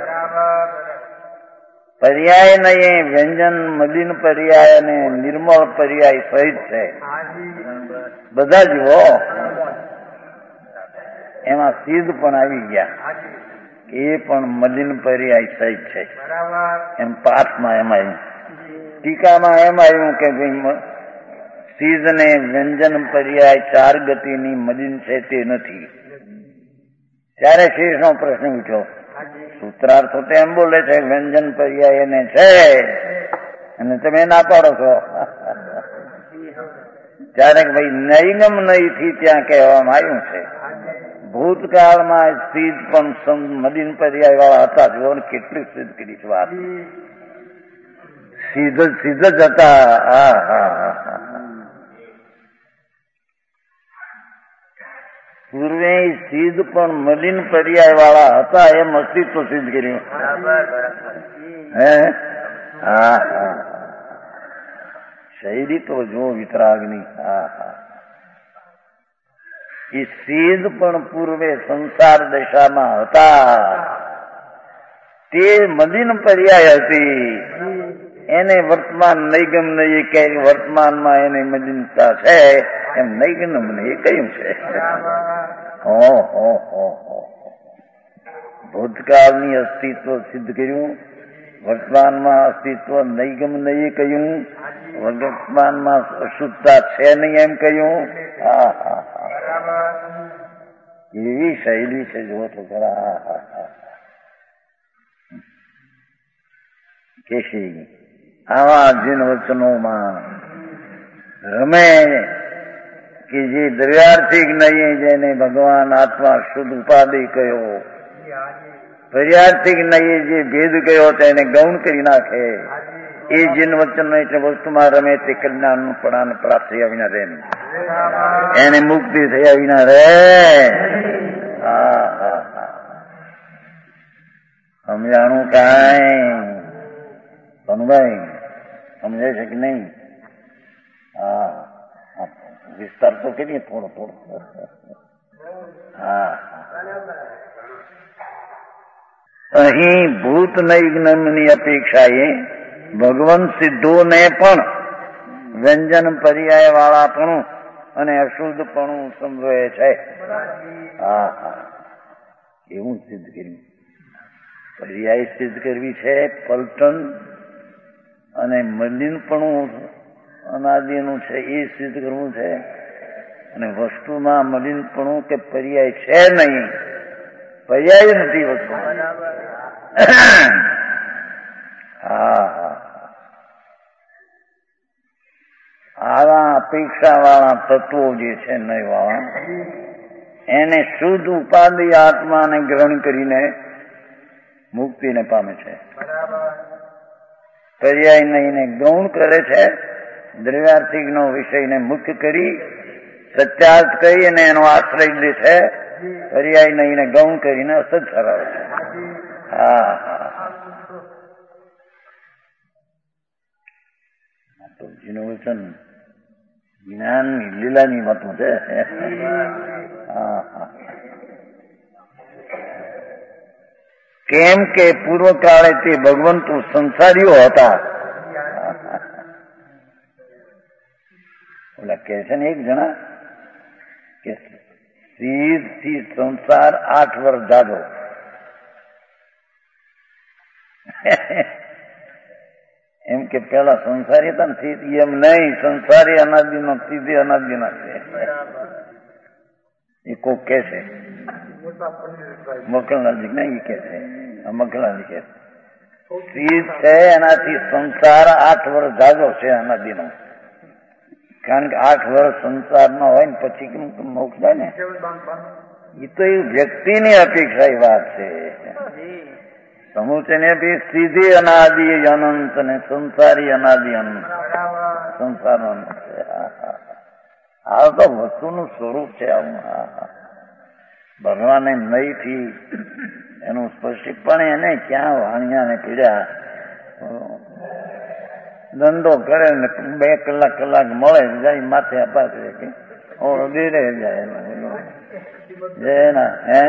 પર્યાય નહીં વ્યંજન મલિન પર્યાય અને નિર્મળ પર્યાય સહિત છે. બધા જીવો એમાં સિદ્ધ પણ આવી ગયા, એ પણ મલિન પર્યાય સહિત છે. એમ પાઠમાં એમ આવ્યું, ટીકામાં એમ આવ્યું કે ભાઈ સિદ્ધ ને વ્યંજન પર્યાય ચાર ગતિની મલિન છે તે નથી. ત્યારે શેષનો પ્રશ્ન ઉઠ્યો. સૂત્રાર્થ તો એમ બોલે છે વ્યંજન પર્યાય એને છે અને તમે ના પાડો છો. ત્યારે ભાઈ નૈગમ નહીં થી ત્યાં કહેવામાં આવ્યું છે. ભૂતકાળમાં સિદ્ધ પણ મલિન પર્યાય વાળા હતા. જો કેટલી સિદ્ધ કરી છે વાત, સિદ્ધ સિદ્ધ જ હતા. હા હા પૂર્વે સિદ્ધ પણ મલિન પર્યાય વાળા હતા, એમ અસ્તિત્વ સિદ્ધ કર્યું. હે હા હા શૈલી તો જો વિતરાગની. હા હા, એ સિદ્ધ પણ પૂર્વે સંસાર દશામાં હતા. તે મલિન પર્યાય હતી. એને વર્તમાન નૈગમ નહીં કે વર્તમાનમાં એને મલિનતા છે એમ નૈગમ નહીં કહ્યું છે. હો હો હો હો ભૂતકાળની અસ્તિત્વ સિદ્ધ કર્યું, વર્તમાનમાં અસ્તિત્વ નૈગમ નહીં કહ્યું, વર્તમાનમાં અશુદ્ધતા છે નહીં એમ કહ્યું. હા હા હા, એવી શૈલી છે. જો તો ખરા. હા હા હા, કેશી આવા જીન વચનોમાં રમે કે જે દ્રવ્યાર્થિક નહીં, જેને ભગવાન આત્મા શુદ્ધ ઉપાધિ કહ્યો, પર્યાર્થિક નહીં જે ભેદ કહ્યો તેને ગૌણ કરી નાખે, એ જીન વચન એટલે વસ્તુમાં રમે તે કલ્યાણનું પડાન પ્રાપ્ત થયા વિના રહે, એને મુક્તિ થયા વિના રહે. હા હા હા, સમજાણું કાંઈ કનુભાઈ? સમજાય છે કે નહીં? હા, વિસ્તાર તો કરીએ થોડો થોડો. હા, અહીં ભૂત નૈજ્ઞની અપેક્ષાએ ભગવાન સિદ્ધોને પણ વ્યંજન પર્યાય વાળાપણું અને અશુદ્ધપણું સંભવે છે. હા હા, એવું સિદ્ધ કર્યું. પર્યાય સિદ્ધ કરવી છે, પલટન અને મલિનપણું અનાદિનું છે એ સિદ્ધ કરવું છે. અને વસ્તુમાં મલિનપણું કે પર્યાય છે નહીં, પર્યાય નથી વસ્તુ. હા હા, આવા અપેક્ષા વાળા તત્વો જે છે નહીં વાળા, એને શુદ્ધ ઉપાધિ આત્માને ગ્રહણ કરીને મુક્તિને પામે છે. પર્યાય નહીં ગૌણ કરે છે, દ્રવ્યાર્થિક નો વિષયને મુક્ત કરી સત્યાર્થ કહી અને એનો આશ્રય લે છે. પર્યાય નહીં ગૌણ કરીને અસત ઠરાવે છે. હા હા, તો જીનું વચન જ્ઞાનની લીલાની વાતું છે. હા હા, કેમ કે પૂર્વ કાળે તે ભગવંતુ સંસારીઓ હતા. ઓલા કે છે ને એક જણા કે સીધથી સંસાર આઠ વર્ષ જાગો. એમ કે પેલા સંસારી હતા ને સીધી, એમ નહીં, સંસારી અનાદિનો સીધી અનાદિના છે. એ કોક કે છે મકલનાજી નહીં, કે છે મકલનાજી કે સીધ છે એનાથી સંસાર આઠ વર્ષ જાગો છે અનાદિનો. કારણ કે આઠ વર્ષ સંસારમાં હોય ને પછી કેમ મોક્ષ થાય ને, એ તો એ વ્યક્તિની અપેક્ષા એ વાત છે. સમૂહ ને બી સીધી અનાદિ અનંત ને સંસારી અનાદિ અનંત, સંસાર અનંત છે. આ તો વસ્તુનું સ્વરૂપ છે. આવું ભગવાને નહીથી એનું સ્પષ્ટીપણ એને ક્યાં વાણિયા ને પીડ્યા. ધંધો કરે ને બે કલાક કલાક મળે જાય માથે અપાસ કે ધીરે જાય એના હે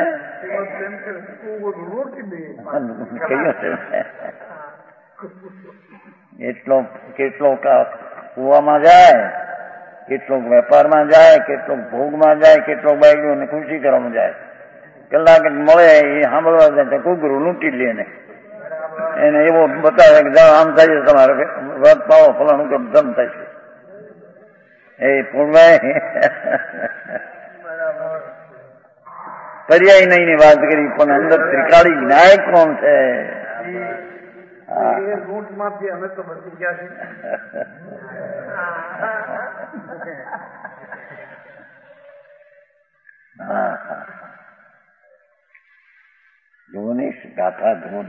એટલો કેટલો કુવામાં જાય, કેટલોક વેપારમાં જાય, કેટલોક ભોગમાં જાય, કેટલોક બાઈકને ખુશી કરવામાં જાય. કલાક મળે એ સાંભળવા જાય કુકરું લૂંટી લે ને એને એવો બતાવે કે જાઓ આમ થાય છે તમારે વ્રત પાવો ફલાણું કે ધમ થાય છે. એ પૂર્વાય પર્યાય નહીં ની વાત કરી, પણ અંદર ત્રિકાળી ન્યાય કોણ છે? અમે તો બચી ગયા છે. હા હા, જોની ગાથા ધૂન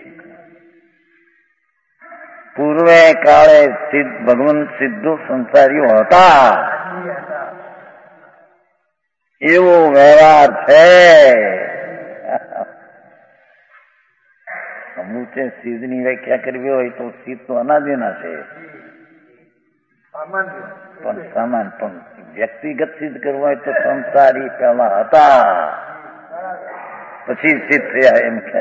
પૂર્વે કાળે ભગવાન સિદ્ધો સંસારીઓ હતા એવો વ્યવહાર છે. સમૂચે સિદ્ધની વ્યાખ્યા કરવી હોય તો સિદ્ધ તો અનાદિના છે. પણ સામાન પણ વ્યક્તિગત સિદ્ધ કરવું હોય તો સંસારી પહેલા હતા પછી સિદ્ધ થયા એમ કે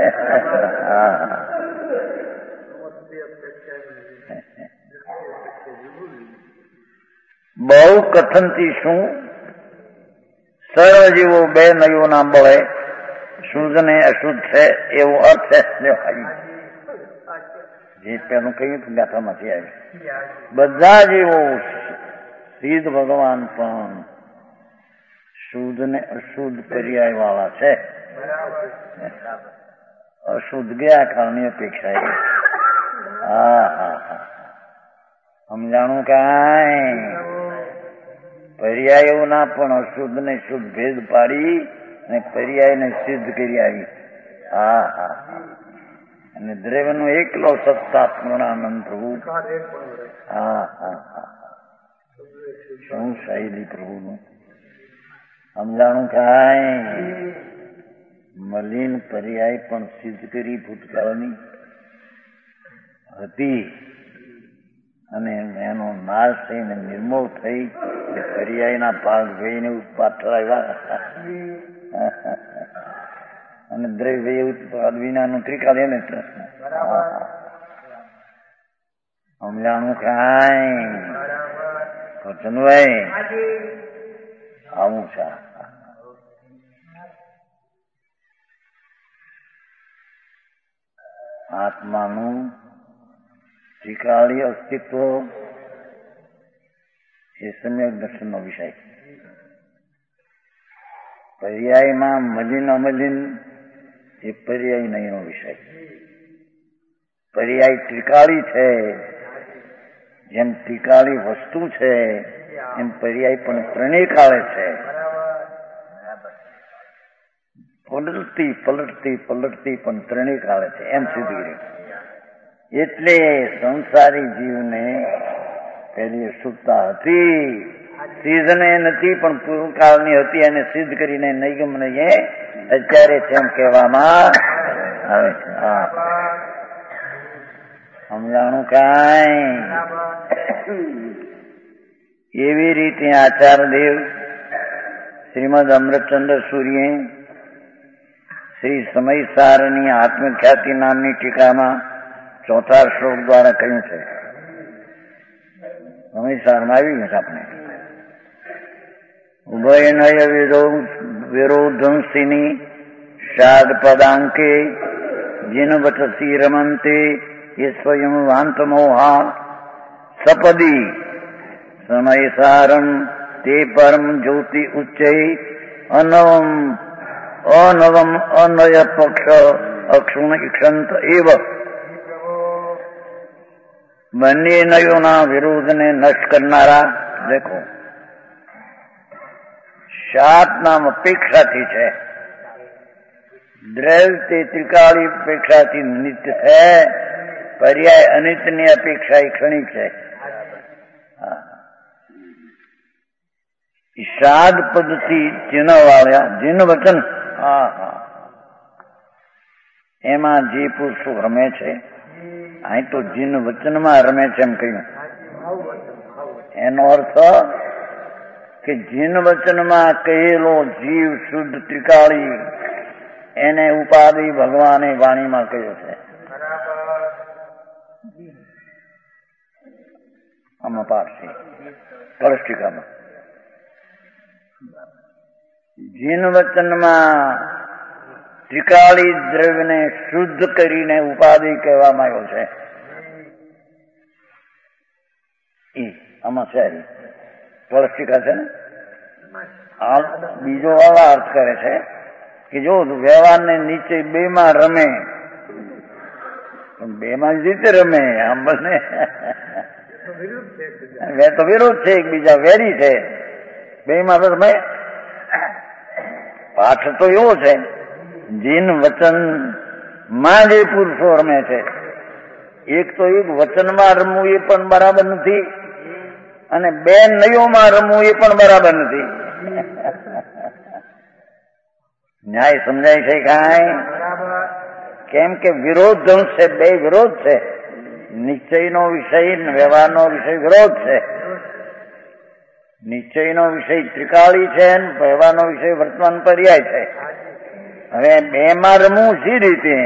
બહુ કથનથી શું સર્વ જીવો બે નયો ના બળે શુદ્ધ ને અશુદ્ધ છે એવો અર્થ જે પેલું કહ્યું ગાથામાંથી આવ્યું બધા જીવો સિદ્ધ ભગવાન પણ શુદ્ધ ને અશુદ્ધ પર્યાય વાળા છે. અશુદ્ધ ગયા કાળની અપેક્ષા હા હા હા સમજાણું કાંઈ પર્યાયો ના પણ અશુદ્ધ ને શુદ્ધ ભેદ પાડી અને પર્યાય ને સિદ્ધ કરી આવી. હા હા અને દ્રવ્ય નો એકલો સત્તા પૂર્ણાનંદ પ્રભુ. હા હા હા શું શૈલી પ્રભુનું સમજાણું કાંઈ મલિન પર્યાય પણ સિદ્ધ કરી ભૂતકાળની હતી અને એનો નાશ થઈને નિર્મૂળ થઈ પર્યાયના ભાગ ભઈને પાછળ આવ્યા અને દ્રવ્ય ઉત્પાદ વિનાનું ત્રિકાળ એને સમજાણું કાંઈ વચનભાઈ આવું છે. આત્માનું ત્રિકાળી અસ્તિત્વ એ સમ્યક દર્શનનો વિષય. પર્યાયમાં મલિન અમલિન એ પર્યાય નહીંનો વિષય. પર્યાય ત્રિકાળી છે, જેમ ત્રિકાળી વસ્તુ છે એમ પર્યાય પણ ત્રણેય કાળે છે. પલટતી પલટતી પલટતી પણ ત્રણેય કાળે છે એમ સિદ્ધ કરી. એટલે સંસારી જીવને પેલી અશુદ્ધતા હતી, સિદ્ધને નથી પણ પૂર્વકાળની હતી અને સિદ્ધ કરીને નિગમ નહીં અત્યારે તેમ કહેવામાં આવે છે. હા સમજાણું કાંઈ એવી રીતે આચાર્યદેવ શ્રીમદ અમૃતચંદ્ર સૂર્યે શ્રી સમયસારની આત્મખ્યાતિ નામની ટીકામાં ચોથા શ્લોક દ્વારા કહ્યું છે. સમયસારમાં આવી ગયું છે આપણે. ઉભયનય વિરોધંસિની શાદ પદાંકે જીનવટસી રમંતે એ સ્વયં વાંતમોહા સપદી સમયસારમ તે પરમ જ્યોતિ ઉચ્ચે અનવમ અનવમ અનય પક્ષ અક્ષુણ ઈક્ષંત એવ. બંને નયોના વિરોધને નષ્ટ કરનારા દેખો શાત નામ અપેક્ષાથી છે. દ્રવ્ય તે ત્રિકાળી અપેક્ષાથી નિત્ય છે, પર્યાય અનિત્યની અપેક્ષા એ ક્ષણિક છે. ઈશાદ પદથી ચિહ્ન વાળ્યા જીન વચન હા હા એમાં જે પુરુષો રમે છે અહીં તો જીન વચનમાં રમે છે એમ કહ્યું. એનો અર્થ કે જીન વચનમાં કહેલો જીવ શુદ્ધ ત્રિકાળી એને ઉપાધિ ભગવાને વાણીમાં કહ્યો છે. આમાં પાઠ છે કળષ્ટિકામાં. જીન વચનમાં ત્રિકાળી દ્રવ્યને શુદ્ધ કરીને ઉપાધિ કહેવામાં આવ્યો છે. એ આમાં છે કળષ્ટિકા છે ને. બીજો આવા અર્થ કરે છે કે જો વ્યવહારને નીચે બે માં રમે બે માં જ રીતે રમે આમ બને તો વિરોધ છે, એકબીજા વેરી છે. બે માં રમે પાઠ તો એવો છે જીન વચન માં જે પુરુષો રમે છે એક તો એક વચનમાં રમવું એ પણ બરાબર નથી અને બે નયોમાં રમવું એ પણ બરાબર નથી. ન્યાય સમજાય છે કાંઈ? કેમ કે વિરોધ ધંસ છે, બે વિરોધ છે. નિશ્ચયનો વિષય વ્યવહારનો વિષય વિરોધ છે. નિશ્ચયનો વિષય ત્રિકાળી છે અને વ્યવહારનો વિષય વર્તમાન પર્યાય છે. હવે બે માં રમવું સી રીતે?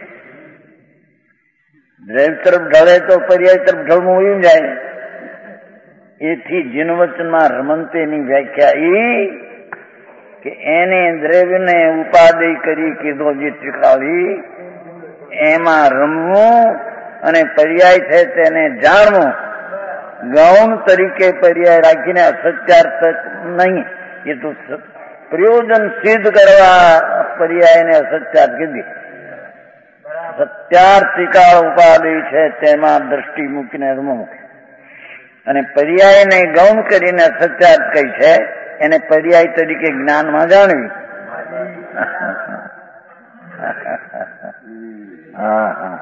દ્રવ્ય તરફ ઢળે તો પર્યાય તરફ ઢળવું એવું જાય. એથી જીનવચનમાં રમંતેની વ્યાખ્યા એ કે એને દ્રવ્યને ઉપાદેય કરી કીધો જે ત્રિકાળી, એમાં રમવું અને પર્યાય છે તેને જાણવું. ગૌણ તરીકે પર્યાય રાખીને અસત્યાર્થ નહીં, એ તો પ્રયોજન સિદ્ધ કરવા પર્યાયને અસત્યાર્થ કીધી. સત્યાર્થિકા ઉપાદેય છે તેમાં દ્રષ્ટિ મૂકીને રમવું, અને પર્યાયને ગૌણ કરીને અસત્યાર્થ કઈ છે એને પર્યાય તરીકે જ્ઞાનમાં જાણવી. હા હા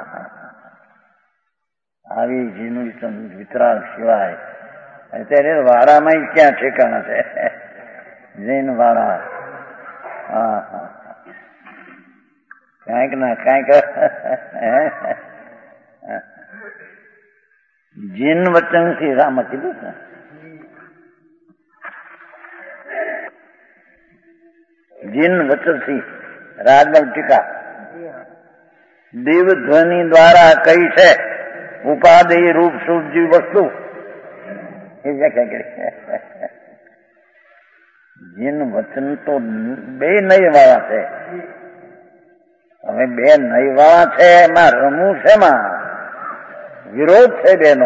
આવી જીનું વિતરાગ સિવાય અત્યારે વાડામાં ક્યાં ઠેકાણા છે? જૈન વાડા. હા હા કાંઈક ના કાંઈક જીન વચન થી રામ કીધું ને, જીન વચન થી રાજલ ટીકા દેવ ધ્વનિ દ્વારા કઈ છે ઉપાદેય રૂપ શુદ્ધ વસ્તુ એ વ્યાખ્યા કરી. જીન વચન તો બે નય વાળા છે. હવે બે નય વાળા છે એમાં રમવું છે, એમાં વિરોધ છે બેનો.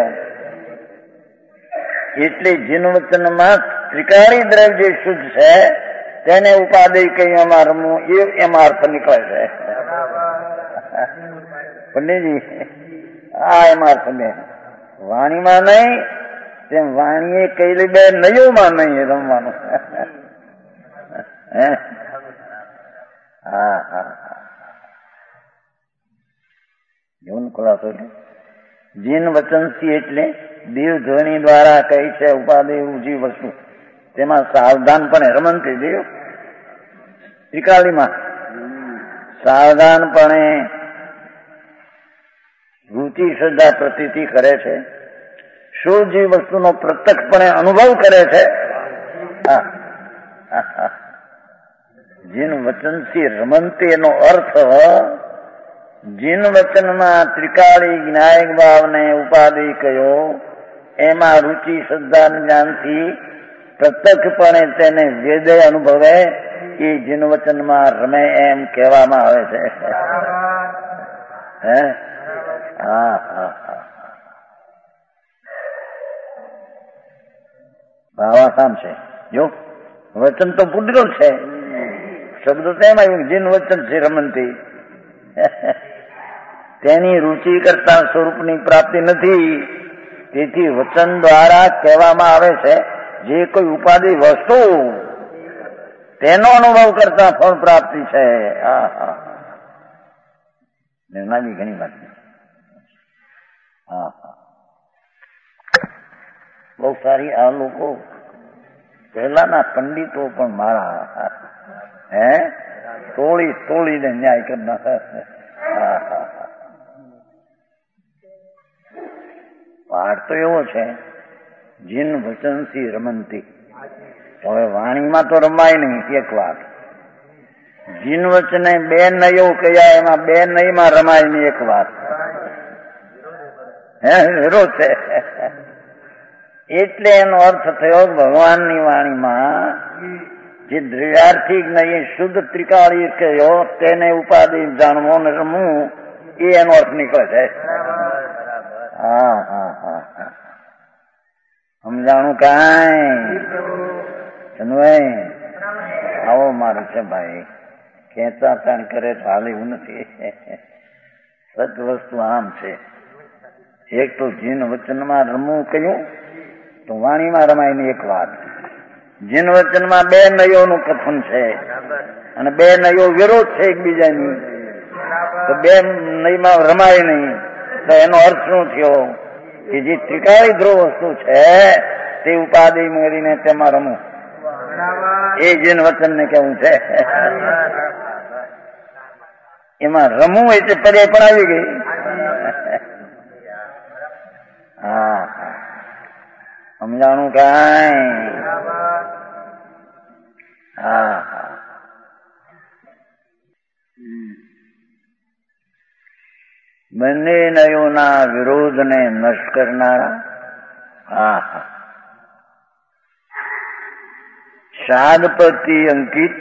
એટલે જીન વચનમાં ત્રિકાળી દ્રવ્ય જે શુદ્ધ છે તેને ઉપાદેય કઈ એમાં રમવું એ એમાં અર્થ નીકળે છે. પંડિતજી આ એમાં અર્થ બે વાણીમાં નહીં, તેમ વાણીએ કહેલી બે નયોમાં નહીં રમવાનું. હા હા એવું ખુલાસો છે. જીન વચનસી એટલે દેવ ધ્વનિ દ્વારા કઈ છે ઉપાદેય ઉજી વસ્તુ, તેમાં સાવધાનપણે રમંતી દેવ ત્રિકાળીમાં સાવધાનપણે રુચિ શ્રદ્ધા પ્રતીતિ કરે છે. શું જે વસ્તુનો પ્રત્યક્ષપણે અનુભવ કરે છે. જીન વચનથી રમંતી એનો અર્થ જીન વચનમાં ત્રિકાળી જ્ઞાયક ભાવને ઉપાધિ કયો, એમાં રુચિ શ્રદ્ધા જ્ઞાનથી પ્રત્યક્ષપણે તેને વેદે અનુભવે એ જીન વચનમાં રમે એમ કહેવામાં આવે છે. હે હા હા હા ભાવાસામ છે. જો વચન તો પુડ્યો છે, શબ્દ તેમાં જીન વચન છે રમંતી. તેની રુચિ કરતા સ્વરૂપની પ્રાપ્તિ નથી. તેથી વચન દ્વારા કહેવામાં આવે છે જે કોઈ ઉપાધિ વસ્તુ તેનો અનુભવ કરતા ફળ પ્રાપ્તિ છે. હા હા નિર્ણાજી ઘણી વાત. હા હા બહુ સારી. આ લોકો પહેલાના પંડિતો પણ મારા હે તોડી તોડીને ન્યાય કરનાર. હા હા પાઠ તો એવો છે જીન વચનથી રમંતી. હવે વાણીમાં તો રમાય નહીં. એક વાત જીન વચને બે નયો કયા, એમાં બે નયમાં રમાય નહીં. એક વાત હે વિરોધ છે. એટલે એનો અર્થ થયો ભગવાનની વાણીમાં જે દ્રવ્યાર્થિક નહીં શુદ્ધ ત્રિકાળી કયો તેને ઉપાધિ જાણવો ને રમવું એ એનો અર્થ નીકળે છે. હા હા હા હા સમજાણું કાંઈ ચનભાઈ આવો મારું છે ભાઈ. ખેંચા તાણ કરે તો હાલ એવું નથી. સત વસ્તુ આમ છે. એક તો જીન વચનમાં રમવું કયું તો વાણીમાં રમાય ની એક વાત. જીન વચનમાં બે નયોનું કથન છે અને બે નયો વિરોધ છે એકબીજાની, તો બે નયમાં રમાય નહીં. તો એનો અર્થ શું થયો કે જે ત્રિકાળી ધ્રુવ વસ્તુ છે તે ઉપાધિ મેળવીને તેમાં રમવું એ જીન વચન ને કેવું છે. એમાં રમવું એટલે પર્યાય પણ આવી ગઈ. હા સમજાણું કાંઈ હા હા બંને નયોના વિરોધને નષ્ટ કરનારા. હા હા શાદપતિ અંકિત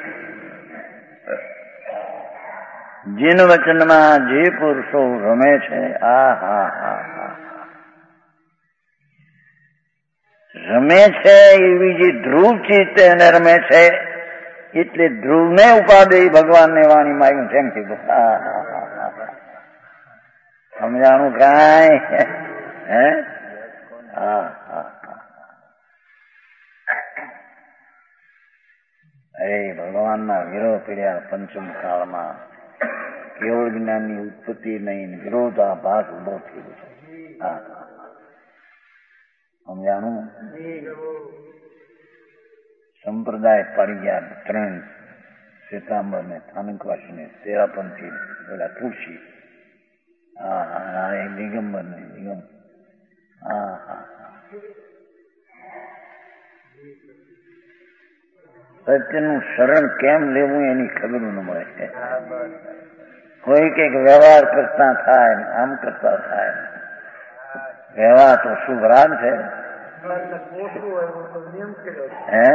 જીન વચનમાં જે પુરુષો રમે છે. આ હા હા હા રમે છે એવી જે ધ્રુવ ચિત્ત એને રમે છે એટલે ધ્રુવને ઉપાધિ ભગવાનને વાણીમાં આવ્યું છે એમ કીધું. હા હા હા સમજાણું કાંઈ? હે હા હા અરે ભગવાનના વિરોધ પીડ્યા પંચમ કાળમાં કેવળ જ્ઞાનની ઉત્પત્તિ નહીં વિરોધાભાસ ઉભો થયો છે. હા સમજાણું? સંપ્રદાય પાડી ગયા ત્રણ શ્વેતાંબર ને સ્થાનકવાસી ને તેરાપંથી પેલા તુલસી. હા હા એ દિગંબર ને દિગંબર. હા હા સત્યનું શરણ કેમ લેવું એની ખબર ન મળે. કોઈ કઈક વ્યવહાર કરતા થાય આમ કરતા થાય. વ્યવહાર તો શુભ રાગ છે. હે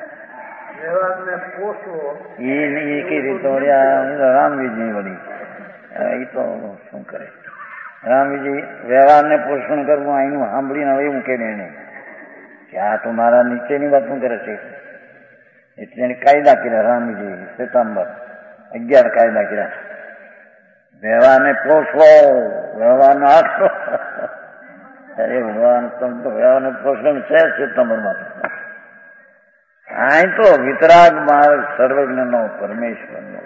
એ કઈ રીતે રામવીજી વળી એ તો શું કરે રામવીજી વ્યવહારને પોષણ કરવું એનું સાંભળીને હવે એવું કે એને કે આ તો મારા નીચેની વાત શું કરે છે એટલે એને કાયદા કર્યા. રામજી શ્વેતાંબર અગિયાર કાયદા કર્યા. વ્યવહારને પોષવો વ્યવહારને આપવો. અરે ભગવાન તમ તો વ્યવહારને પોષણ છે શ્વેતાંબરમાં. અહીં તો વિતરાગ માર્ગ સર્વજ્ઞનો પરમેશ્વરનો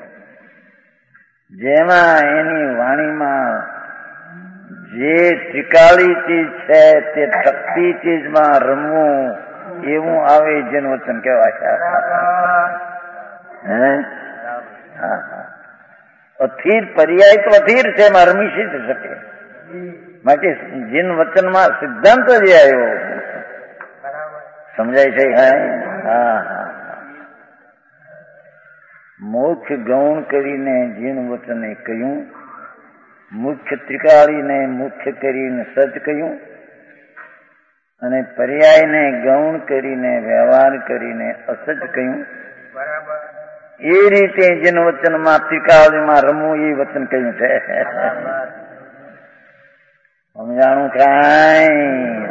જેમાં એની વાણીમાં જે ત્રિકાળી ચીજ છે તે ટકતી ચીજમાં રમવું એવું આવે જેનું વચન કહેવાય. હે હા હા અથીર પર્યાય તો અથીર છે એમાં રમી શી શકે. માટે જીન વચનમાં સિદ્ધાંત જે આવ્યો સમજાય છે. હા હા મોક્ષ ગૌણ કરીને જીન વચને કહ્યું, મુખ્ય ત્રિકાળીને મુખ્ય કરીને સચ કહ્યું અને પર્યાયને ગૌણ કરીને વ્યવહાર કરીને અસચ કહ્યું. એ રીતે જીન વચનમાં ત્રિકાળીમાં રમવું એ વચન કહ્યું છે. સમજાણું કાંઈ?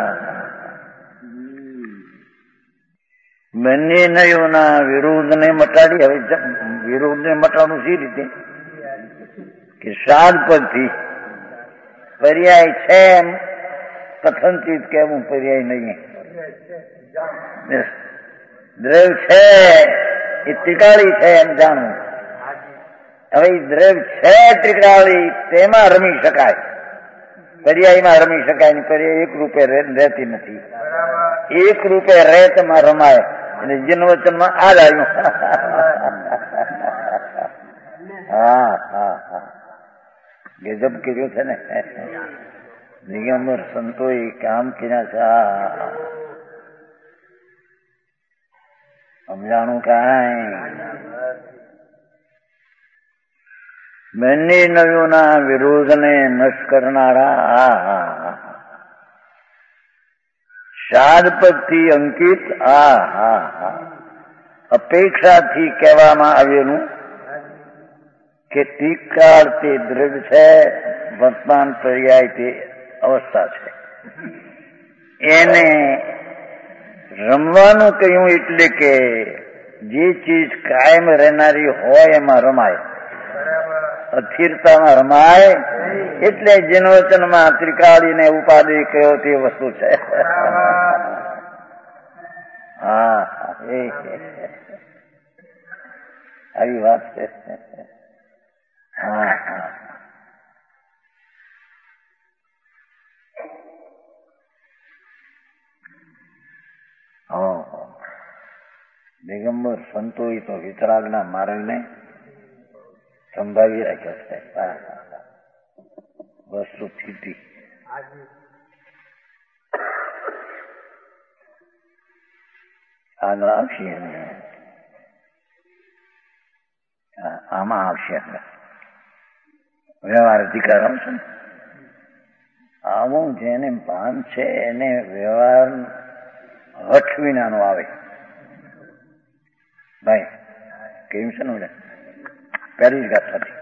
બંને નયોના વિરોધને મટાડી. હવે વિરોધને મટાડવું સી રીતે કે સાદ પરથી પર્યાય છે એમ કથનચિત કેવું પર્યાય નહીં. દ્રવ છે એ ત્રિકાળી છે એમ જાણવું. હવે દ્રવ છે ત્રિકાળી તેમાં રમી શકાય, પર્યાયમાં રમી શકાય ને પર્યાય એક રૂપે રહેતી નથી. એક રૂપે રહે તેમાં રમાય અને જીન વચનમાં આ જ આવ્યું. હા હા હા ગજબ કર્યું છે ને દિગંબર સંતોએ કામ કર્યા છે. સમજાણું કાંઈ? બંને નયોના વિરોધને નષ્ટ કરનારા. હા હા શાદપદથી અંકિત. હા હા હા અપેક્ષાથી કહેવામાં આવેલું કે ટીકાળ તે દ્રવ્ય છે, વર્તમાન પર્યાય તે અવસ્થા છે. એને રમવાનું કહ્યું એટલે કે જે ચીજ કાયમ રહેનારી હોય એમાં રમાય, અસ્થિરતામાં રમાય. એટલે જીન વચનમાં ત્રિકાળીને ઉપાધિ કયો તે વસ્તુ છે. હા આવી વાત છે. હા હા દિગંબર સંતોએ તો વિતરાગના માર્ગને સંભાળી રાખ્યો છે. વસ્તુ સ્થિતિ આગળ આવશે. આમાં આવશે વ્યવહાર અધિકાર આવશે ને. આવું જેને ભાન છે એને વ્યવહાર હઠ વિનાનો આવે. ભાઈ કેવું છે ને પહેલી જ ગાથાથી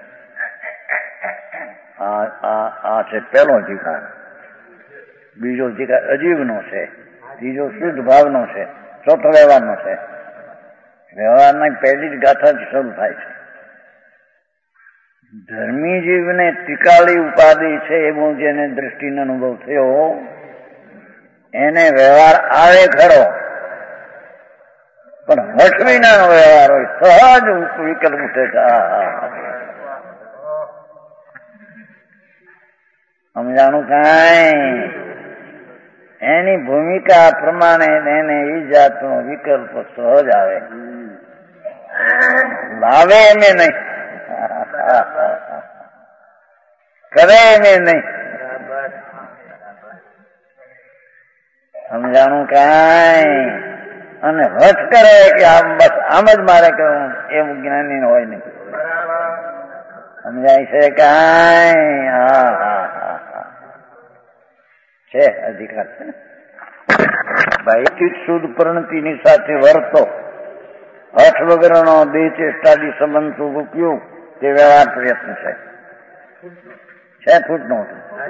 આ છે પહેલો અધિકાર. બીજો અધિકાર અજીવનો છે, ત્રીજો શુદ્ધ ભાવનો છે, ચોથો વ્યવહારનો છે. વ્યવહારના પહેલી જ ગાથાથી શરૂ થાય છે. ધર્મી જીવને ત્રિકાળી ઉપાધિ છે એવું જેને દ્રષ્ટિનો અનુભવ થયો એને વ્યવહાર આવે ખરો, પણ હઠ વિનાનો વ્યવહાર હોય, સહજ વિકલ્પ ઉઠે છે. સમજાણું કાંઈ? એની ભૂમિકા પ્રમાણે એને એ જાતનો વિકલ્પ સહજ આવે, લાવે એમે નહીં, કરે એમે નહીં. સમજાણું કાંઈ? અને હઠ કરે કે આમ બસ આમ જ મારે કરવું એવું જ્ઞાની હોય નહીં. સમજાય છે કાંઈ? હા હા હા હા છે અધિકાર છે ને. ભાઈ શુદ્ધ પરિણતિની સાથે વર્તો, હઠ વગરનો દેહ ચેષ્ટાદી સંબંધ શુભ ઉપયોગ તે વ્યવહાર પ્રયત્ન છે. છે ફૂટનોટ.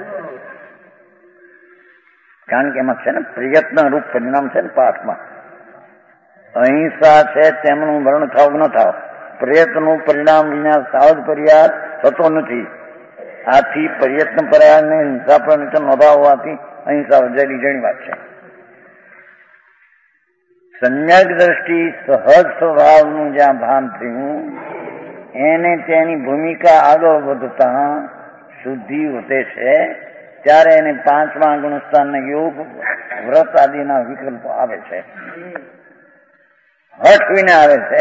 કારણ કે એમાં છે ને પ્રયત્ન રૂપ પરિણામ છે ને પાઠમાં. અહિંસા છે તેમનું મરણ થાવ ન થાવ, પ્રયત્નનું પરિણામ વિના સાવધ પર્યાદ થતો નથી. આથી પ્રયત્ન પર્યાદને હિંસા પર નોંધાવવાથી અહિંસા વધેલી ઘણી વાત છે. સમ્યક દ્રષ્ટિ સહજ સ્વભાવનું જ્યાં ભાન થયું એને તેની ભૂમિકા આગળ વધતા શુદ્ધિ વધે છે ત્યારે એને પાંચમા ગુણસ્થાનના યોગ વ્રત આદિના વિકલ્પો આવે છે. હઠ વિને આવે છે.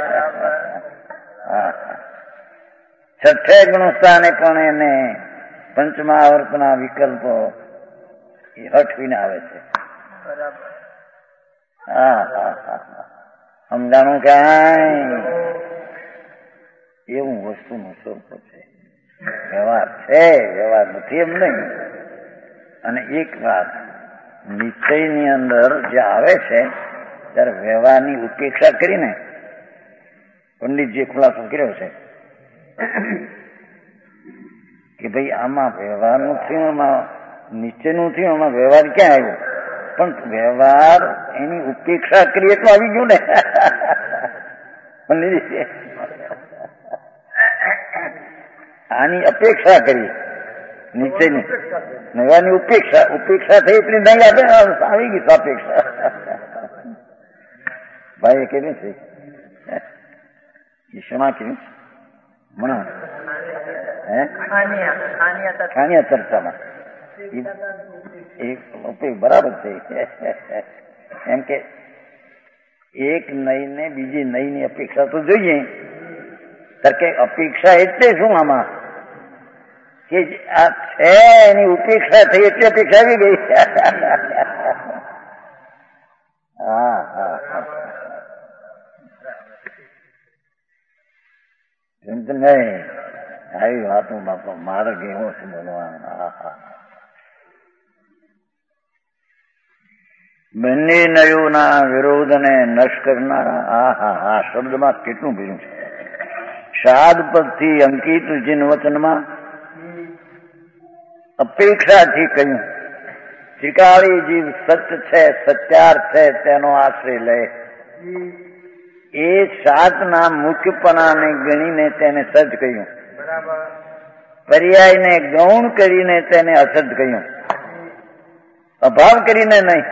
છઠ્ઠે ગુણસ્થાને પણ એને પંચમા આવર્તના વિકલ્પો એ હઠ વિને આવે છે. હા હા હા સમજાણું કાંઈ? એવું વસ્તુનું સ્વરૂપ છે. વ્યવહાર છે, વ્યવહાર નથી એમ નહીં. અને એક વાત નિશ્ચયની અંદર જે આવે છે ત્યારે વ્યવહારની ઉપેક્ષા કરીને પંડિતજીએ ખુલાસો કર્યો છે કે ભાઈ આમાં વ્યવહારનું થયું, આમાં નિશ્ચયનું થયું, આમાં વ્યવહાર ક્યાં આવ્યો? પણ વ્યવહાર એની ઉપેક્ષા કરીએ તો આવી ગયું ને. આની અપેક્ષા કરી નીચેની વ્યવહારની ઉપેક્ષા ઉપેક્ષા થઈ એટલી નહીં આપે આવી ગઈ સાપેક્ષા. ભાઈ એ કેવી છે ઈશ્વરમાં કેવી મણા હે ખાનિયા ચર્ચામાં બરાબર છે. એમ કે એક નઈ ને બીજી નઈ ની અપેક્ષા તો જોઈએ. કે અપેક્ષા એટલે શું આમાં કે આ છે એની ઉપેક્ષા થઈ એટલી અપેક્ષા આવી ગઈ. હા હા નહીં આવી વાતો બાપા માર્ગ એવો છે બોલવાનો. હા હા બંને નયોના વિરોધને નષ્ટ કરનારા. હા હા હા શબ્દમાં કેટલું ભીનું છે. શાદ પદથી અંકિત જીન વચનમાં અપેક્ષાથી કહ્યું ત્રિકાળી જીવ સત્ય છે, સત્યાર્થ છે તેનો આશ્રય લે. એ સાતના મુખ્યપણાને ગણીને તેને સજ કહ્યું, પર્યાયને ગૌણ કરીને તેને અસદ કહ્યું, અભાવ કરીને નહીં.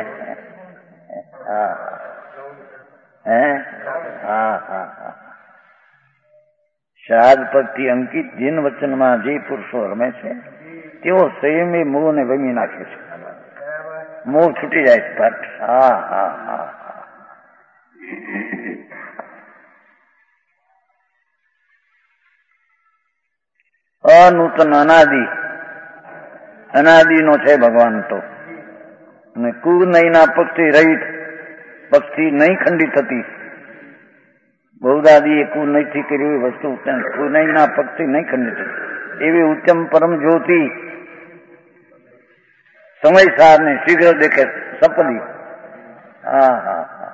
હા હે હા હા હા શાદ પરથી અંકિત જીન વચનમાં જે પુરુષો રમે છે તેઓ સંયમી મોહને વમી નાખે છે. મોહ છૂટી જાય છે. ભટ્ટ હા હા હા અનૂતન અનાદિ અનાદિનો છે ભગવાન તો. અને કુર નહીના પક્ષથી રહિત, પક્ષથી નહીં ખંડિત થતી બહુદાદીએ કુ નથી કર્યું એ વસ્તુ કુનૈના પગથી નહીં ખંડિત એવી ઉત્તમ પરમ જ્યોતિ સમય સારને શીઘ્ર દેખે સપદી. હા હા હા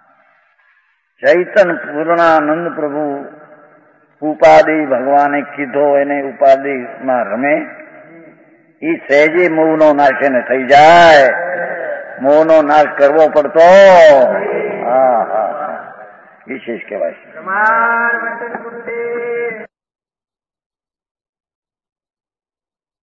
ચૈતન પૂર્ણાનંદ પ્રભુ ઉપાધિ ભગવાને કીધો એને ઉપાધિમાં રમે એ સહેજે મોહનો નાશ એને થઈ જાય. મોહનો નાશ કરવો પડતો. હા હા વિશેષ કહેવાય.